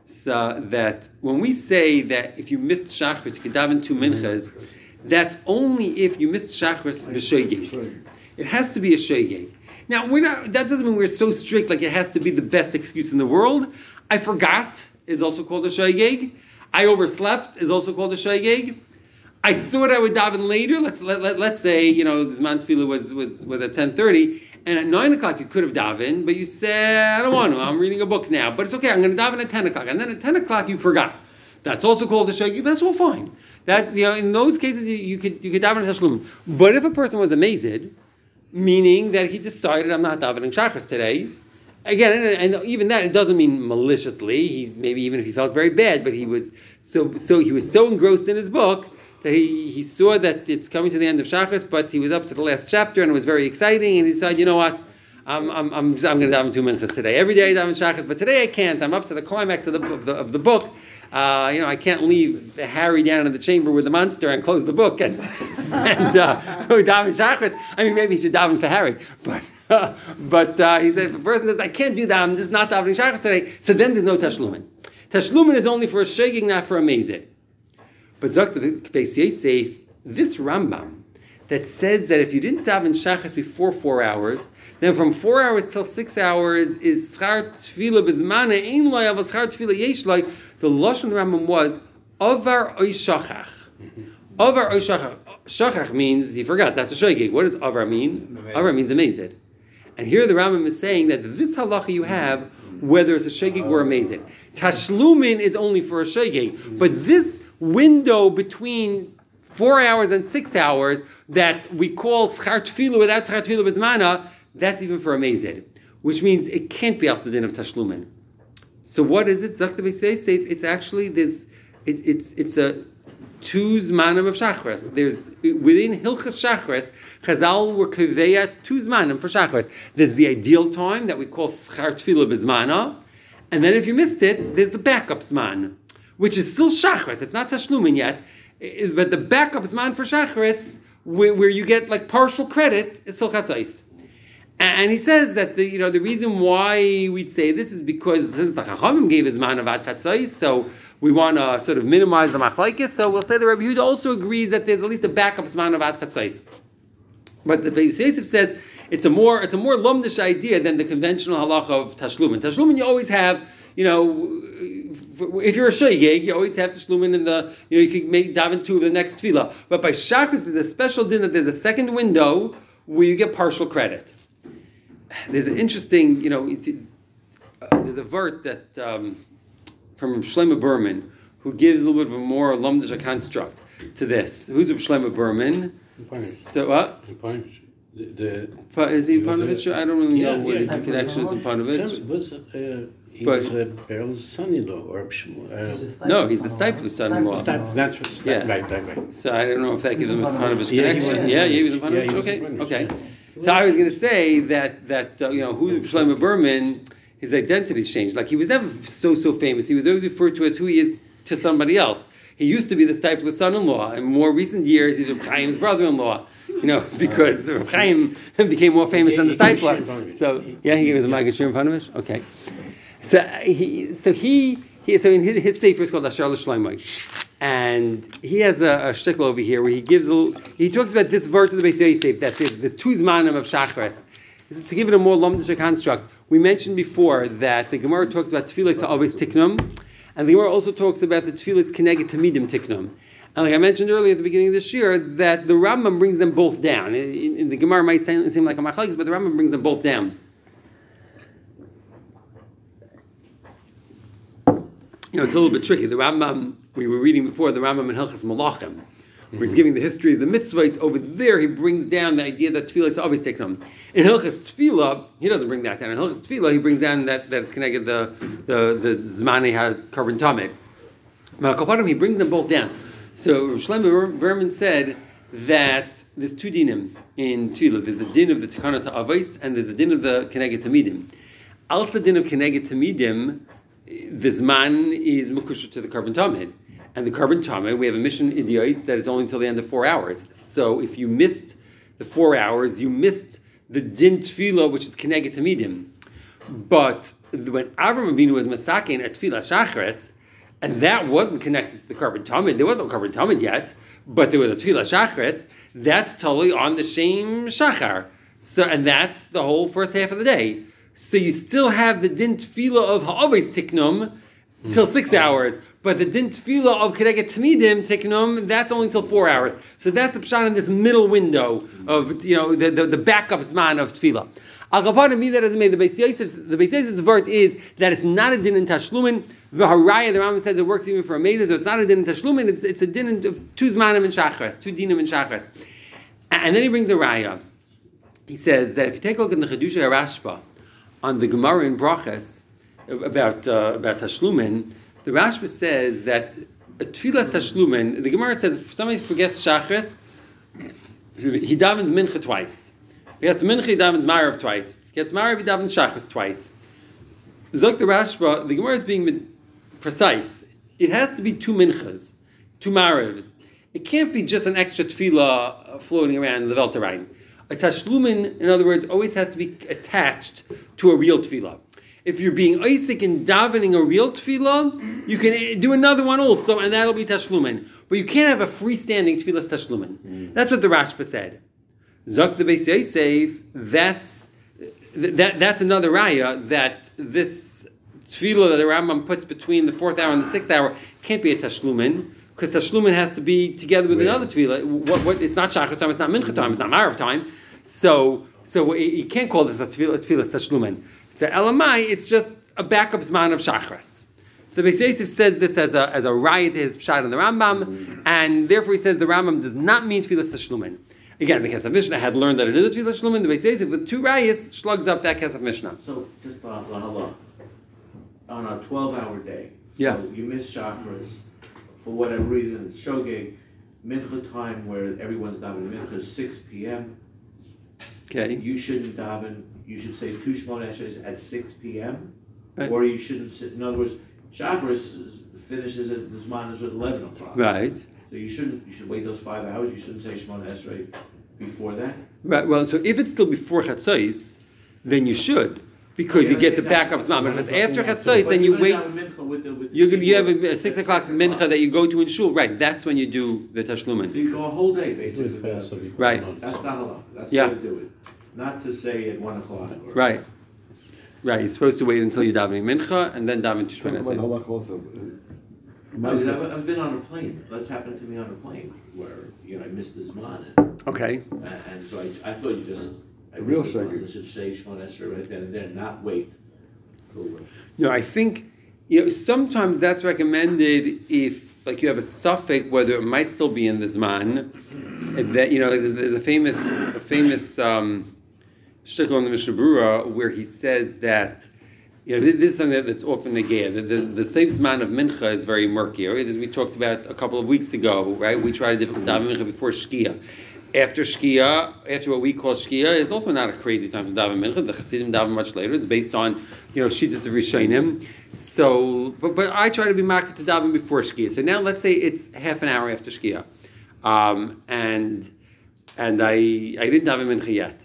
so that when we say that if you missed Shachris, you could daven two minchas, that's only if you missed Shachris b'sheigeg. It has to be a sheigeg. Now, we're not, that doesn't mean we're so strict, like it has to be the best excuse in the world. I forgot is also called a sheigeg. I overslept is also called a sheigeg. I thought I would daven later. Let's let, let, let's say, you know, the Zman Tefillah was, was, was at ten thirty, and at nine o'clock you could have davened, but you said, I don't want to, I'm reading a book now, but it's okay, I'm going to daven at ten o'clock, and then at ten o'clock you forgot. That's also called a sheigeg. That's all fine. That, you know, in those cases you, you could you could daven at Tashlumin. But if a person was amazed, meaning that he decided, I'm not davening Shachris today, again, and, and even that, it doesn't mean maliciously. He's maybe even if he felt very bad, but he was so so he was so engrossed in his book that he, he saw that it's coming to the end of Shachris, but he was up to the last chapter and it was very exciting, and he decided, you know what, I'm I'm I'm, just, I'm going to daven two minchas today. Every day I daven Shachris, but today I can't. I'm up to the climax of the of the, of the book. Uh, you know, I can't leave Harry down in the chamber with the monster and close the book and and uh, go daven Shachris. I mean, maybe he should daven for Harry, but uh, but uh, he said if a person says I can't do that, I'm just not davening Shachris today. So then there's no tashlumin. Tashlumin is only for a sheigeg, not for a mezid. But Zok the Beis Yosef, this Rambam that says that if you didn't daven Shachris before four hours, then from four hours till six hours is schar tefillah b'zmana ein loy avos schar tefillah yesh loy. The lashon of the Rambam was avar oy shachach. Avar oy shachach. Shachach means he forgot. That's a sheigeg. What does avar mean? Avar means amazed. And here the Rambam is saying that this halacha you have, whether it's a sheigeg or a amazed. Tashlumin is only for a sheigeg, but this window between four hours and six hours that we call schar tefillah without schar tefillah b'zmana, that's even for a mezid, which means it can't be al the din of tashlumin. So what is it? Zok the Beis Yosef, it's actually this. It, it's it's a two zmanim of shachris. There's within Hilchas Shachris, Chazal were kaveya two zmanim for shachris. There's the ideal time that we call schar tefillah b'zmana, and then if you missed it, there's the backup zman, which is still shachris. It's not tashlumin yet, but the backup zman for shachris, where, where you get like partial credit, is still chatzos. And he says that the you know the reason why we'd say this is because since the Chachamim gave his man of ad chatzos, so we want to sort of minimize the machlokes. So we'll say the Rabbi Yehuda also agrees that there's at least a backup man of ad chatzos. But the Beis Yosef says it's a more it's a more lumdish idea than the conventional halacha of tashlumin. Tashlumin you always have, you know, if you're a sheigeg, you always have tashlumin in the, you know, you can make daven two of the next tefillah. But by Shachris, there's a special din that there's a second window where you get partial credit. There's an interesting, you know, it, it, uh, there's a vert that um, from Shlomo Berman who gives a little bit of a more lumdish construct to this. Who's Shlomo Berman? So what? Uh, the, the, is he Panovich? I don't really know yeah, what yeah, his connection is in Panovich. Was, uh, he but, was uh, Beryl's son-in-law, or uh, no, he's the Stipler's son-in-law. Stipler, that's what, Stipler, yeah. right, right, right. So I don't know if that gives him a Panovich yeah, connection. Yeah, yeah, he was a Panovich. Yeah, okay, Panovich, okay. Yeah. So I was going to say that that uh, you know who Shlomo Berman, his identity changed. Like he was never so so famous. He was always referred to as who he is to somebody else. He used to be the Stipler's son-in-law. In more recent years, he's Reb Chaim's brother-in-law. You know, because the Reb Chaim became more famous than the Stipler. So yeah, he was a Maggid Shiur Panovich. Okay. So he, so he, he, so in his, his sefer is called Asher L'Shlomo. And he has a, a shtickle over here where he gives a little, he talks about this verse of the Beis Yosef, that there's, there's two zmanim of Shachris. To give it a more lomdisha construct, we mentioned before that the Gemara talks about tefillas always tiknum, and the Gemara also talks about the tefillas keneged tamidim tiknum. And like I mentioned earlier at the beginning of this year, that the Rambam brings them both down. In, in the Gemara might seem, seem like a machlokes, but the Rambam brings them both down. You know, it's a little bit tricky. The Rambam, we were reading before, the Rambam in Hilchas Malachim, where he's giving the history of the mitzvahs. Over there, he brings down the idea that tefillah is always taken. In Hilchas Tefillah, he doesn't bring that down. In Hilchas Tefillah, he brings down that, that it's connected the the the zmani had carbon tamid. But Al he brings them both down. So Shlomo Berman said that there's two dinim in Tefillah. There's the din of the Tekanos HaAvos and there's the din of the Keneged Tamidim. Al the din of Keneged Tamidim, the Zman is Mekusha to the carbon tamid. And the carbon tamid, we have a mission idios that is only until the end of four hours. So if you missed the four hours, you missed the din Tefillah, which is Keneged Tamidim. But when Avram Avinu was masakin at Tefillah Shachris, and that wasn't connected to the carbon tamid. There was no carbon tamid yet, but there was a tefillah shachris. That's totally on the same shachar. So, and that's the whole first half of the day. So you still have the din tefillah of ha'avis tiknum till six hours, but the din tefillah of kereget tamidim tiknum, that's only till four hours. So that's the pshat in this middle window of, you know, the, the, the backup zman of tefillah. Al Kapanim, be that as it may, the Beis Yosef's the Beis Yosef's vert is that it's not a din in tashlumin. The Haraya, the Rambam says it works even for a mezuzah, so it's not a din in tashlumin. It's it's a din of two zmanim and shachres, two dinim and shachres. And then he brings a raya. He says that if you take a look at the Chedusha Rashba on the Gemara in Brachas about uh, about tashlumin, the Rashba says that a tefillas tashlumin. The Gemara says if somebody forgets shachres, he davens mincha twice. He gets mincha, he davens marav twice. He gets marav, he davens shachris twice. Zok the Rashba, the Gemara is being precise. It has to be two minchas, two maravs. It can't be just an extra tefillah floating around in the Veltarain. A tashlumin, in other words, always has to be attached to a real tefillah. If you're being Isaac and davening a real tefillah, you can do another one also, and that'll be tashlumin. But you can't have a freestanding tefillah tashlumin. Mm. That's what the Rashba said. Zok the Beis Yosef, that's that that's another raya that this tefillah that the Rambam puts between the fourth hour and the sixth hour can't be a tashlumin, because tashlumin has to be together with yeah. another tefillah. What, what, it's not shachar time, it's not mincha time, it's not marav time. So so you can't call this a tefillah, tefillah tashlumin. So elamai, it's just a backup zman of shachras. The Beis Yosef says this as a as a raya to his pshat in the Rambam, mm-hmm. and therefore he says the Rambam does not mean tefillah tashlumin. Again, the Kesef Mishnah had learned that it is a tefillah shlumin. The Beis Yosef with two rayas slugs up that Kesef Mishnah. So just uh, lahala, on a twelve-hour day. Yeah. So you miss chakras for whatever reason. It's shogeg mincha time where everyone's davening mincha is six p.m. Okay. You shouldn't daven. You should say two shmona esrei at six p.m. Right. Or you shouldn't sit. In other words, chakras finishes at the zman is at eleven o'clock. Right. So you shouldn't. You should wait those five hours. You shouldn't say Shemona Esrei before that. Right. Well, so if it's still before Chatzos, then you should, because Yeah, you get the exactly. backup zman. But if it's after Chatzos, then you wait. With the, with the You can, you have a, a it's six at o'clock six mincha that you go to in shul. Right. That's when you do the So tashlumin. you go a whole day basically. Do it fast so we- Right. That's not halal. That's Yeah. how to do it. Not to say at one o'clock. Or, Right. Right. You're supposed to wait until you daven mincha and then daven Talk about tishmenes. halach also. I mean, I've, I've been on a plane. That's happened to me on a plane where you know I missed the zman and, Okay. and, and so I, I thought you just I a real missed the zman, shaggy. so I should say Shemona Esrei right then and there, and not wait. till- No, I think, you know, sometimes that's recommended if, like, you have a suffix whether it might still be in the zman. That, you know, there's a famous, a famous um, shtickle in the Mishnah Berurah where he says that, you know, this, this is something that's often negated. The, the, the safe zman of mincha is very murky. Right? As we talked about a couple of weeks ago, right? We tried to daven mincha before shkia. After shkia, after what we call shkia, is also not a crazy time to daven mincha. The Chassidim daven much later. It's based on, you know, shittas of Rishonim. So, but but I try to be marked to daven before shkia. So now let's say it's half an hour after shkia, um, and and I I didn't daven mincha yet.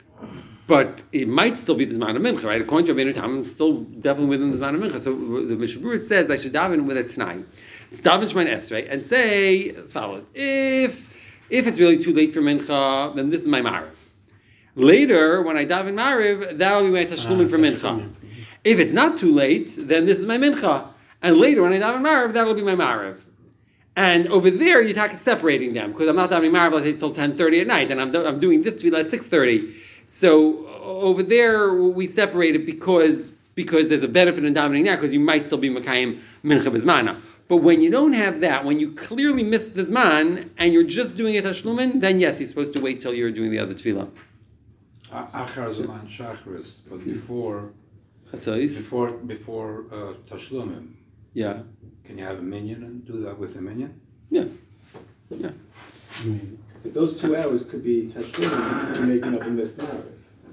But it might still be the Zman of Mincha, right? According to Rabbeinu Tam, I'm still definitely within the Zman of Mincha. So the Mishnah Berurah says I should daven with a Tanai. It's daven Shemona Esrei and say as follows: If if it's really too late for mincha, then this is my marav. Later, when I daven marav, that'll be my tashlumin for mincha. If it's not too late, then this is my mincha. And later, when I daven marav, that'll be my marav. And over there, you're talking separating them because I'm not davening marav, let's say, till ten thirty at night, and I'm do, I'm doing this tefillah at six thirty. So over there, we separate it because because there's a benefit in davening there because you might still be makayim mincha b'zmana. But when you don't have that, when you clearly missed the zman and you're just doing it tashlumin, then yes, you're supposed to wait till you're doing the other tefillah. Achar Zaman Shachris, but before Chatzos. before before uh, Tashlumim, Yeah. can you have a minion and do that with a minion? Yeah. Yeah. But those two hours could be tashlumin to making up in this narrative.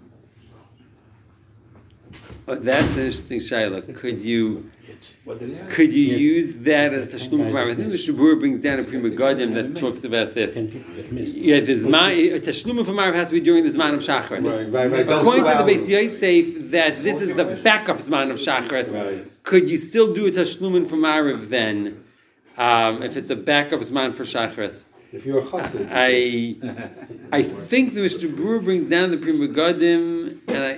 Oh, that's an interesting shaila. Could you What did he have? could you Yes. use that as tashlumin for marav? I think the Shabur brings down a Prima Gadim that talks about this. Ten people that missed. Yeah, the zman tashlumin for marav has to be during the zman of shachris. Right, right. According to the Beis Yosef, that this is the backup zman of shachris. Could you still do a tashlumin for marav then, um, if it's a backup zman for shachris? If you're a chassid. I I think the Mister Brewer brings down the Prima Gadim, and I.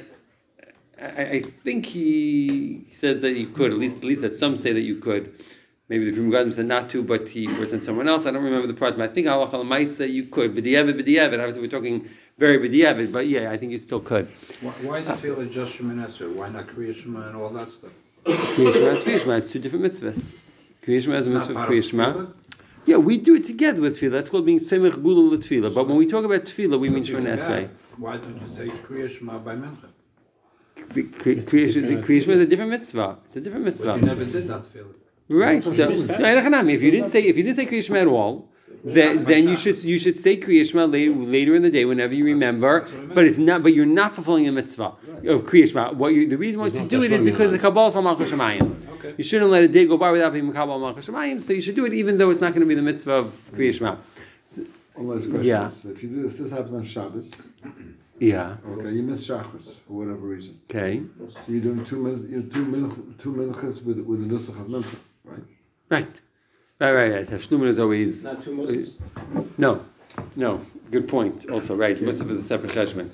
I, I think he says that you could, at least at least that some say that you could. Maybe the Prima Gadim said not to, but he wrote on someone else. I don't remember the part, but I think halacha l'maisa you could. B'diavad, b'diavad. Obviously, we're talking very b'diavad, but yeah, I think you still could. Why, why is tefillah just Shemoneh Esrei? Why not Kriya Shema and all that stuff? Kriya Shema and Kriya Shema, it's two different mitzvahs. Kriya Shema is a It's not mitzvah of part Kriya of Shema. tefillah? Yeah, we do it together with tefillah. That's called being semech gula l'tefillah. But when we talk about tefillah, we mean If you Shemoneh do Esrei. that, why don't you say Kriya Shema by Mincha? The Kriya the Kriya Shema is a different mitzvah. It's a different But mitzvah. you never did that tefillah. Right. Don't So, you miss that? no, Hanami, if you didn't say if you didn't say Kriya Shema at all, then, then you should you should say Kriya Shema later, later in the day whenever you remember. That's what I meant. But it's not. But you're not fulfilling a mitzvah of Kriya Shema. What you, the reason why to not do it is tashlumin because the on Kabbalah is Malchus Shemayim. Okay. You shouldn't let a day go by without being Kabbalah Malchus Shemayim. So you should do it even though it's not going to be the mitzvah of Kriya Shema. One last question. Yeah. So if you do this, this happens on Shabbos. Yeah. Okay, you miss Shachris for whatever reason. Okay. So you're doing two min, you're two min, two minchas with with the nusach of mincha, right? Right. Right. Right. Right. Tashlumin is always Not two Muslims. no, no. Good point. Also, right. Musaf is a separate judgment.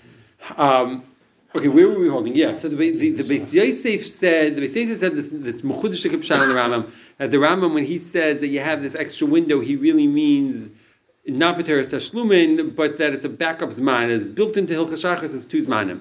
Um, okay, where were we holding? Yeah. So the the, the Beis Yosef said the Beis Yosef said this this mechudesh pshat in the Rambam that the Rambam when he says that you have this extra window, he really means not b'teres tashlumin, but that it's a backup zman. It's built into Hilchos Shachris as two zmanim.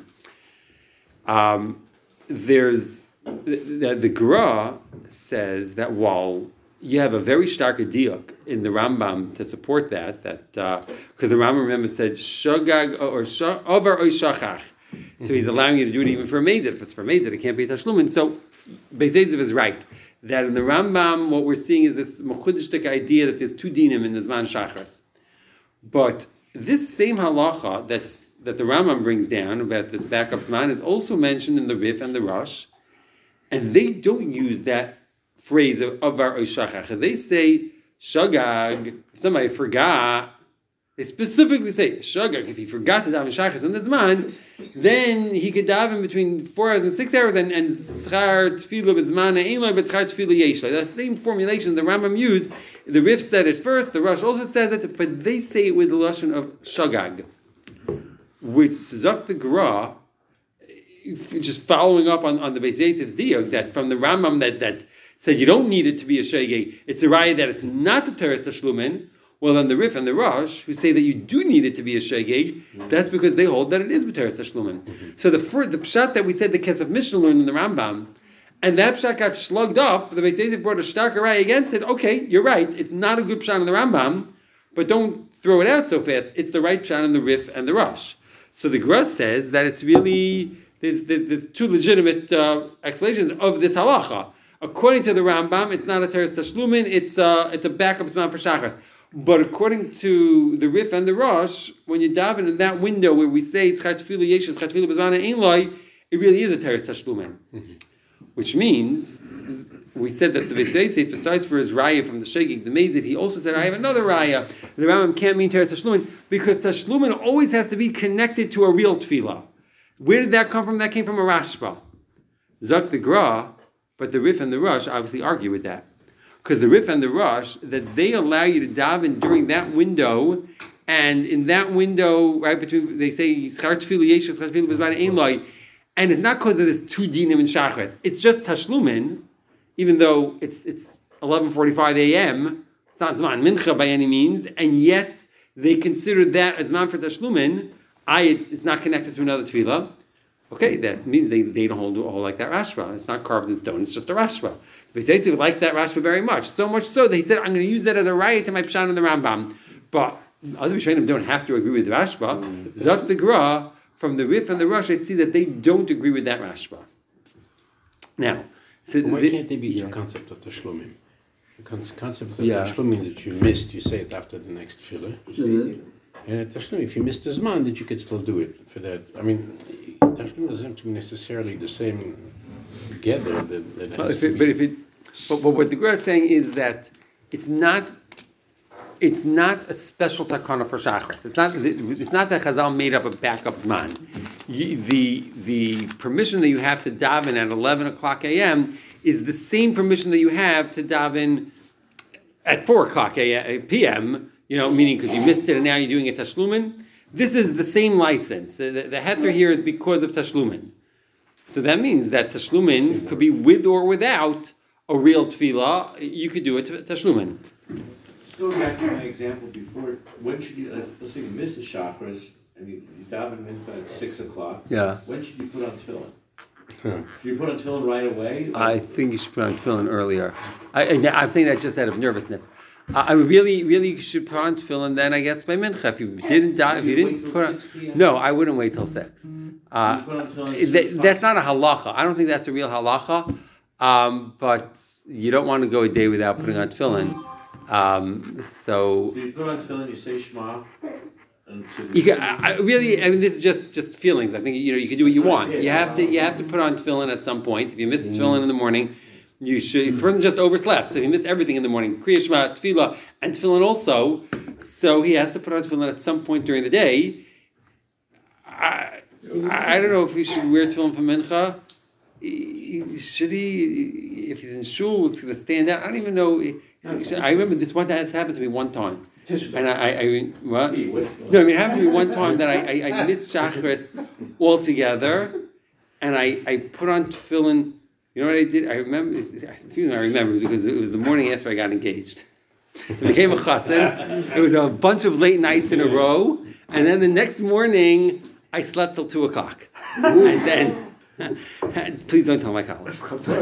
Um, there's the, the Gra says that while you have a very stark diuk in the Rambam to support that, that because uh, the Rambam remember said shagag or sh- over or shachach, so he's allowing you to do it even for a mazid. If it's for a mazid, it can't be tashlumin. So Beis Yosef is right that in the Rambam what we're seeing is this mechudishtik idea that there's two dinim in the zman shachris. But this same halacha that's that the Rambam brings down about this backup zman is also mentioned in the Rif and the Rosh, and they don't use that phrase of avar or shachach. They say shagag. If somebody forgot, they specifically say shagag. If he forgot to daven shachas in the zman, then he could daven between four hours and six hours, and and schar tefillah b'zman einloi, but schar tefillah yesh. That's the same formulation the Rambam used. The Rif said it first. The Rosh also says it, but they say it with the lashon of shagag, which Zok the Gra, just following up on, on the Beis Yosef's diuk that from the Rambam that, that said you don't need it to be a shegeg. It's a raya that it's not a teres tashlumin. Well, then the Rif and the Rosh, who say that you do need it to be a shegeg, that's because they hold that it is b'teres tashlumin. Mm-hmm. So the first, the pshat that we said the Kesef Mishnah learned in the Rambam, and that pshat got slugged up, the Beis Yosef brought a starker raya against it. Okay, you're right. It's not a good pshat in the Rambam, but don't throw it out so fast. It's the right pshat in the Rif and the Rosh. So the Gra says that it's really there's, there's, there's two legitimate uh, explanations of this halacha. According to the Rambam, it's not a teres tashlumin; it's uh, it's a backup zman for shachas. But according to the Rif and the Rosh, when you daven in that window where we say it's chatfilu yeshes chatfilu b'zman einloi, it really is a teres tashlumin, mm-hmm. Which means we said that the Beis Yosef, besides for his raya from the shegig, the mazid, he also said I have another raya. The Rambam can't mean teres tashlumin because tashlumin always has to be connected to a real tefillah. Where did that come from? That came from a Rashba. Zok the Gra, but the Rif and the Rosh obviously argue with that. because the Rif and the Rush, that they allow you to daven during that window, and in that window, right between, they say, Yischar Tefillah Yesh, Yischar Tefillah B'zman Ein Loi, and it's not because of this two dinim in Shachris, it's just Tashlumin, even though it's it's eleven forty-five a.m., it's not Zman Mincha by any means, and yet they consider that as Zman for Tashlumin, I, it's not connected to another Tefillah. Okay, that means they, they don't hold, hold like that Rashba. It's not carved in stone, it's just a Rashba. They would like that Rashba very much. So much so that he said, I'm going to use that as a raya to my Pshan in the Rambam. But other Rishonim don't have to agree with Rashba. Zot the Gra, from the Rif and the Rush, I see that they don't agree with that Rashba. Now, so Why the, can't they be yeah. two concepts of Tashlumim? The con- concept of Yeah. Tashlumim that you missed, you say it after the next filler. And at Tashlum, if you missed the Zman, that you could still do it for that. I mean, Tashlum doesn't have to be necessarily the same together. That, that Well, has if to it, be- but if it, but, but what the Gra is saying is that it's not, it's not a special takana for shachris. It's not, it's not that Chazal made up a backup zman. You, the the permission that you have to daven at eleven o'clock a.m. is the same permission that you have to daven at four o'clock p m. You know, meaning because you missed it and now you're doing a tashlumin. This is the same license. The, the, the heter here is because of tashlumin. So that means that tashlumin could be with or without a real tefillah. You could do it to tashlumin. Going back to my example before, when should you, if, let's say you missed the chakras and you, you daven mincha at six o'clock. Yeah. When should you put on tefillin? Huh. Should you put on tefillin right away? I think you should put on tefillin earlier. I, I, I'm saying that just out of nervousness. I, I really, really should put on tefillin then, I guess, by mincha. If you didn't die, if you You wait didn't till put on, six p m? no, I wouldn't wait till six. Uh, You put on tefillin at that, six o'clock? that's not a halacha. I don't think that's a real halacha. Um, but you don't want to go a day without putting on tefillin. Um, so So you put on tefillin, you say Shema, and so you can, I, I really, I mean, this is just, just feelings. I think you know you can do what you want. You have to, you have to put on tefillin at some point. If you missed tefillin in the morning, you should. If the person just overslept, so he missed everything in the morning, Kriya Shema, tefillah, and tefillin also. So he has to put on tefillin at some point during the day. I, I don't know if he should wear tefillin for mincha. Should he? If he's in shul, it's going to stand out. I don't even know. I remember this one time. This happened to me one time. And I, I, I what? No, I mean, it happened to me one time that I, I, I missed Shachris altogether, and I, I put on tefillin. You know what I did? I remember. I feel I remember because it was the morning after I got engaged. It became a chassan. It was a bunch of late nights in a row, and then the next morning I slept till two o'clock, and then. Please don't tell my college.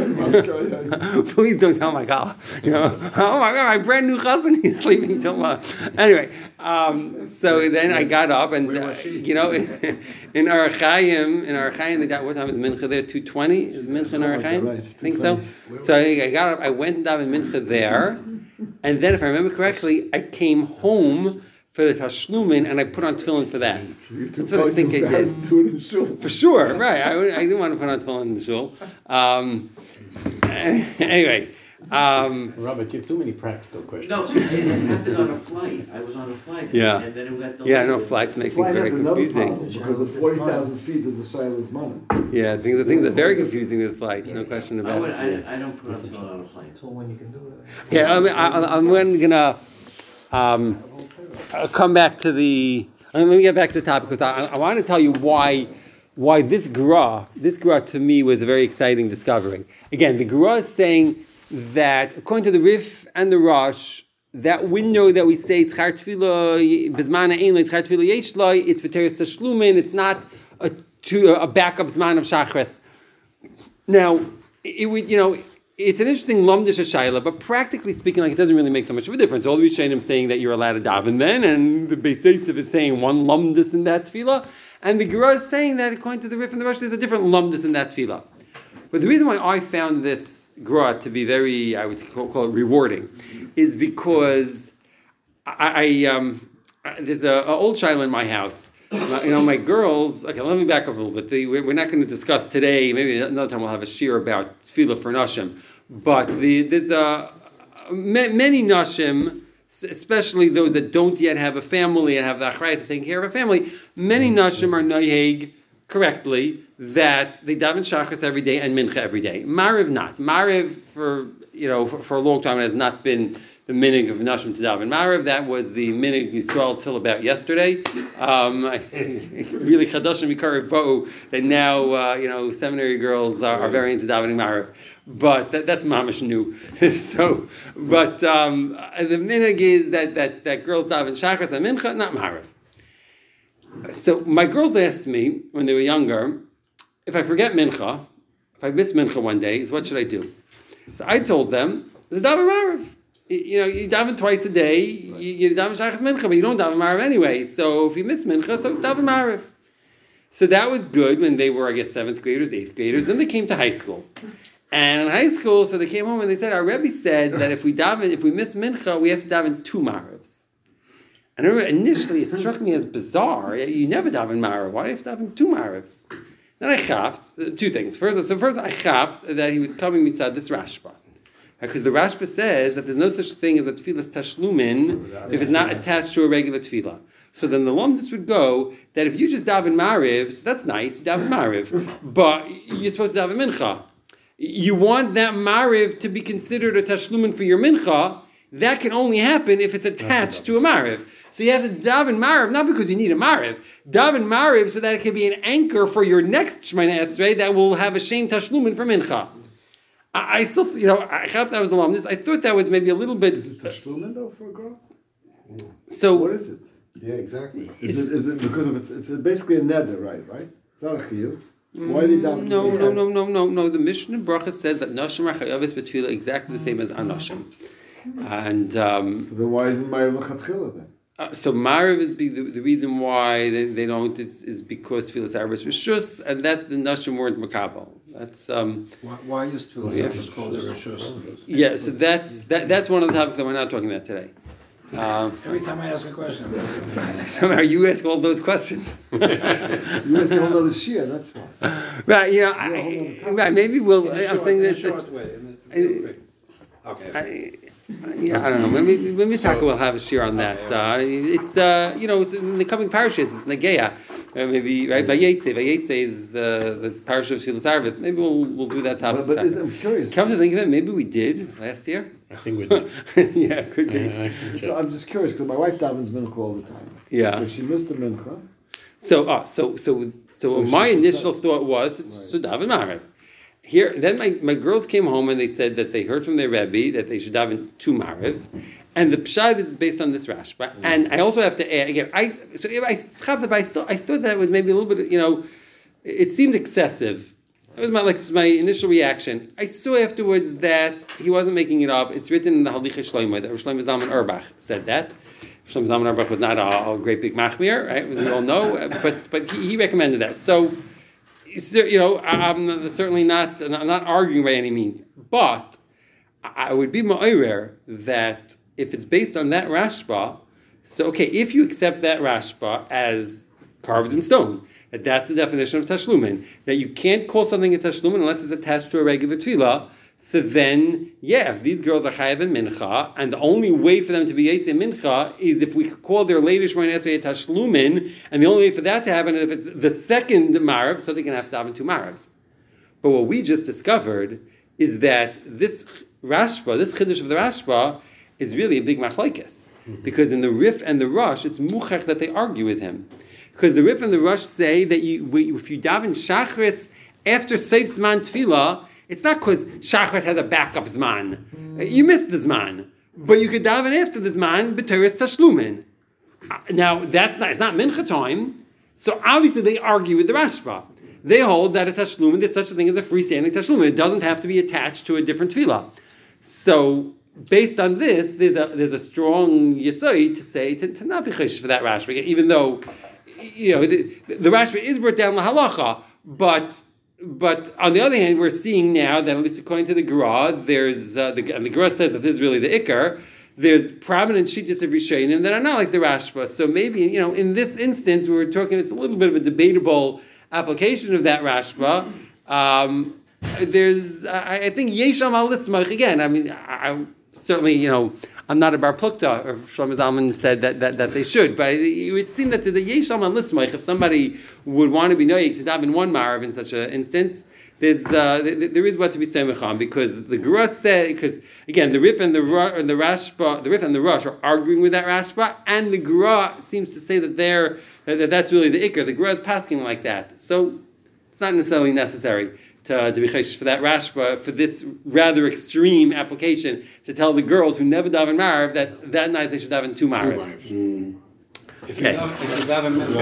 Please don't tell my college. You know, oh my God, my brand new cousin, he's sleeping till uh, anyway. Um, so then I got up and uh, you know, in, in Arachayim, in Arachayim, they got what time is Mincha there? Two twenty is Mincha in Arachayim? Right, I think so. So I, I got up, I went and davened Mincha there, and then if I remember correctly, I came home for the tashlumin, and I put on tefillin for that. That's what I think I did. For sure, right. I, I didn't want to put on tefillin in the shul. Um, anyway. Um, Robert, you have too many practical questions. No, it happened on a flight. I was on a flight. Yeah. And then it got delayed. yeah, no, flights make things Flight very has another confusing. problem because of forty thousand feet is a Shiloh's money. Yeah, things, things are very confusing with flights, no question I, about would, it. I, I don't put on tefillin on a plane. Until when you can do it. Yeah, I mean, I, I'm going to um, I'll come back to the. Let me get back to the topic because I, I want to tell you why why this gra this gra to me was a very exciting discovery. Again, the gra is saying that according to the Rif and the Rosh, that window that we say schar tefillah bezmana ein lo schar tefillah yesh lo, it's v'teres tashlumin. It's not a to a backup zman of shachres. Now, it would you know. It's an interesting lumdish shayla, but practically speaking, like it doesn't really make so much of a difference. All the Rishonim saying that you're allowed to daven then, and the Beis Yosef is saying one lumdus in that tefillah, and the Gemara is saying that according to the Rif and the Rosh, there's a different lumdus in that tefillah. But the reason why I found this Gemara to be very, I would call, call it rewarding, is because I, I um, there's a, a old shayla in my house. My, you know, my girls. Okay, let me back up a little bit. The, we're, we're not going to discuss today. Maybe another time we'll have a shir about tefillah for nashim. But the, there's a many nashim, especially those that don't yet have a family and have the achrayas of taking care of a family. Many nashim are noyeg correctly that they daven Shachris every day and Mincha every day. Mariv not. Mariv for you know for, for a long time has not been the minig of Nashim to daven Mariv. That was the minig Yisrael till about yesterday. Um, really Chadashim Mikariv Bo'u that now uh, you know seminary girls are, are very into davening Mariv. But that, that's mamish new. so, but um, the minig is that that that girls daven Shachris and Mincha, not Mariv. So my girls asked me when they were younger, if I forget Mincha, if I miss Mincha one day, what should I do? So I told them, the daven Mariv. You know, you daven twice a day, you, you daven Shachris Mincha, but you don't daven Mariv anyway. So if you miss Mincha, so daven Mariv. So that was good when they were, I guess, seventh graders, eighth graders. Then they came to high school. And in high school, so they came home and they said, our Rebbe said that if we daven, if we miss Mincha, we have to daven two Marivs. And I remember initially it struck me as bizarre. You never daven Mariv. Why do you have to daven two Marivs? Then I chapped uh, two things. First, so first I chapped that he was coming mitzad this Rashba. Because the Rashba says that there's no such thing as a tefillas tashlumin if it's not attached to a regular tefillah. So then the lumdus would go that if you just daven Mariv, so that's nice, you daven Mariv, but you're supposed to daven Mincha. You want that Mariv to be considered a tashlumin for your Mincha. That can only happen if it's attached to a Mariv. So you have to daven Mariv, not because you need a Mariv, daven Mariv so that it can be an anchor for your next Shemana Esrei that will have a Shem Tashlumin for Mincha. I, I still, you know, I thought that was the lumdus. I thought that was maybe a little bit... Is it Tashlumin though for a girl? So... What is it? Yeah, exactly. Is it, is it because of it's, it's basically a neder, right? Right? It's not a chiyuv. Why they daven? No, no, no, no, no, no. The Mishnah Bracha said that Nashim are chayavis b'tefillah exactly the same as Anashim. And... Um, so then why isn't Mariv l'chatchila then? Uh, so Mariv is be the, the reason why they, they don't is, is because Tfilas Arvis Rishus, and that the Nashim weren't Makabal. That's um. Why, why is Tfilas Yeah. Arvis called a Rishus? Yeah, so that's that, that's one of the topics that we're not talking about today. Um, Every time I ask a question, somehow you ask all those questions. You guys don't know the Shia, that's why. Right, you know, I, I, right, maybe we'll. in a I'm short, saying in a that. short way. In a, okay. I, yeah, I don't know. Maybe when we talk, we'll have a share on that. Uh, it's uh, you know, it's in the coming parashas. It's Negeya, uh, maybe right. Vayetze, Vayetze is uh, the parasha of Tfilas Arvis. Maybe we'll we'll do that topic. But, but is, I'm curious. Come to think of it, maybe we did last year. I think we did. Yeah, could be. I- I think So so. I'm just curious because my wife davens mincha all the time. Yeah. So she missed the mincha. So, uh, so, so, so, So my she's- initial thought was, so daven Mariv. Here, then my, my girls came home and they said that they heard from their Rebbe that they should daven two Marivs, and the pshat is based on this Rashba. And I also have to add again. I so I but I still I thought that was maybe a little bit, you know, it seemed excessive. That was my like my initial reaction. I saw afterwards that he wasn't making it up. It's written in the Halicha Shlomo that Rosh Shlomo Zalman Auerbach said that. Shlomo Zalman Auerbach was not a, a great big machmir, right? We all know, but but he, he recommended that. So, so you know, I'm certainly not I'm not arguing by any means, but I would be ma'orer that if it's based on that Rashba, so okay, if you accept that Rashba as carved in stone, that that's the definition of tashlumin, that you can't call something a tashlumin unless it's attached to a regular tefillah, so then, yeah, if these girls are chayav in mincha, and the only way for them to be yetz in mincha is if we call their latest Shemona Esrei a tashlumin, and the only way for that to happen is if it's the second marab, so they can have to daven two marabs. But what we just discovered is that this Rashba, this chiddush of the Rashba, is really a big machlokes, mm-hmm. because in the Rif and the Rush, it's muchach that they argue with him. Because the Rif and the Rush say that you, if you daven Shachris after Seif Zman Tefillah, it's not because Shachris has a backup Zman. Mm. You missed the Zman. But you could daven after the Zman, B'teres Tashlumin. Now, that's not, it's not Mincha time, so obviously they argue with the Rashba. They hold that a Tashlumin, there's such a thing as a freestanding Tashlumin. It doesn't have to be attached to a different Tefillah. So, based on this, there's a there's a strong yesod to say to, to not be chayshish for that Rashba, even though you know the, the Rashba is brought down the halacha, but but on the other hand, we're seeing now that at least according to the Gra, there's uh, the and the Gra says that this is really the Iker. There's prominent shittas of Rishonim that are not like the Rashba. So maybe you know in this instance we were talking. It's a little bit of a debatable application of that Rashba. Um, there's I, I think Yesham al Lismach again. I mean I. I certainly, you know, I'm not a bar plukta, or Shlomo Zalman said that, that, that they should, but it would seem that there's a yesham on lismach if somebody would want to be noyik to daven one marav in such an instance. There's uh, th- there is what to be saying on because the Gemara said because again the Rif and the Ru- and the Rashba the Rif and the Rush are arguing with that Rashba, and the Gemara seems to say that they're that that's really the Iker. The Gemara is passing like that, so it's not necessarily necessary to, to be chayshish for that Rashba, for this rather extreme application, to tell the girls who never daven Marav that that night they should daven two Marivs. If you daven- if you daven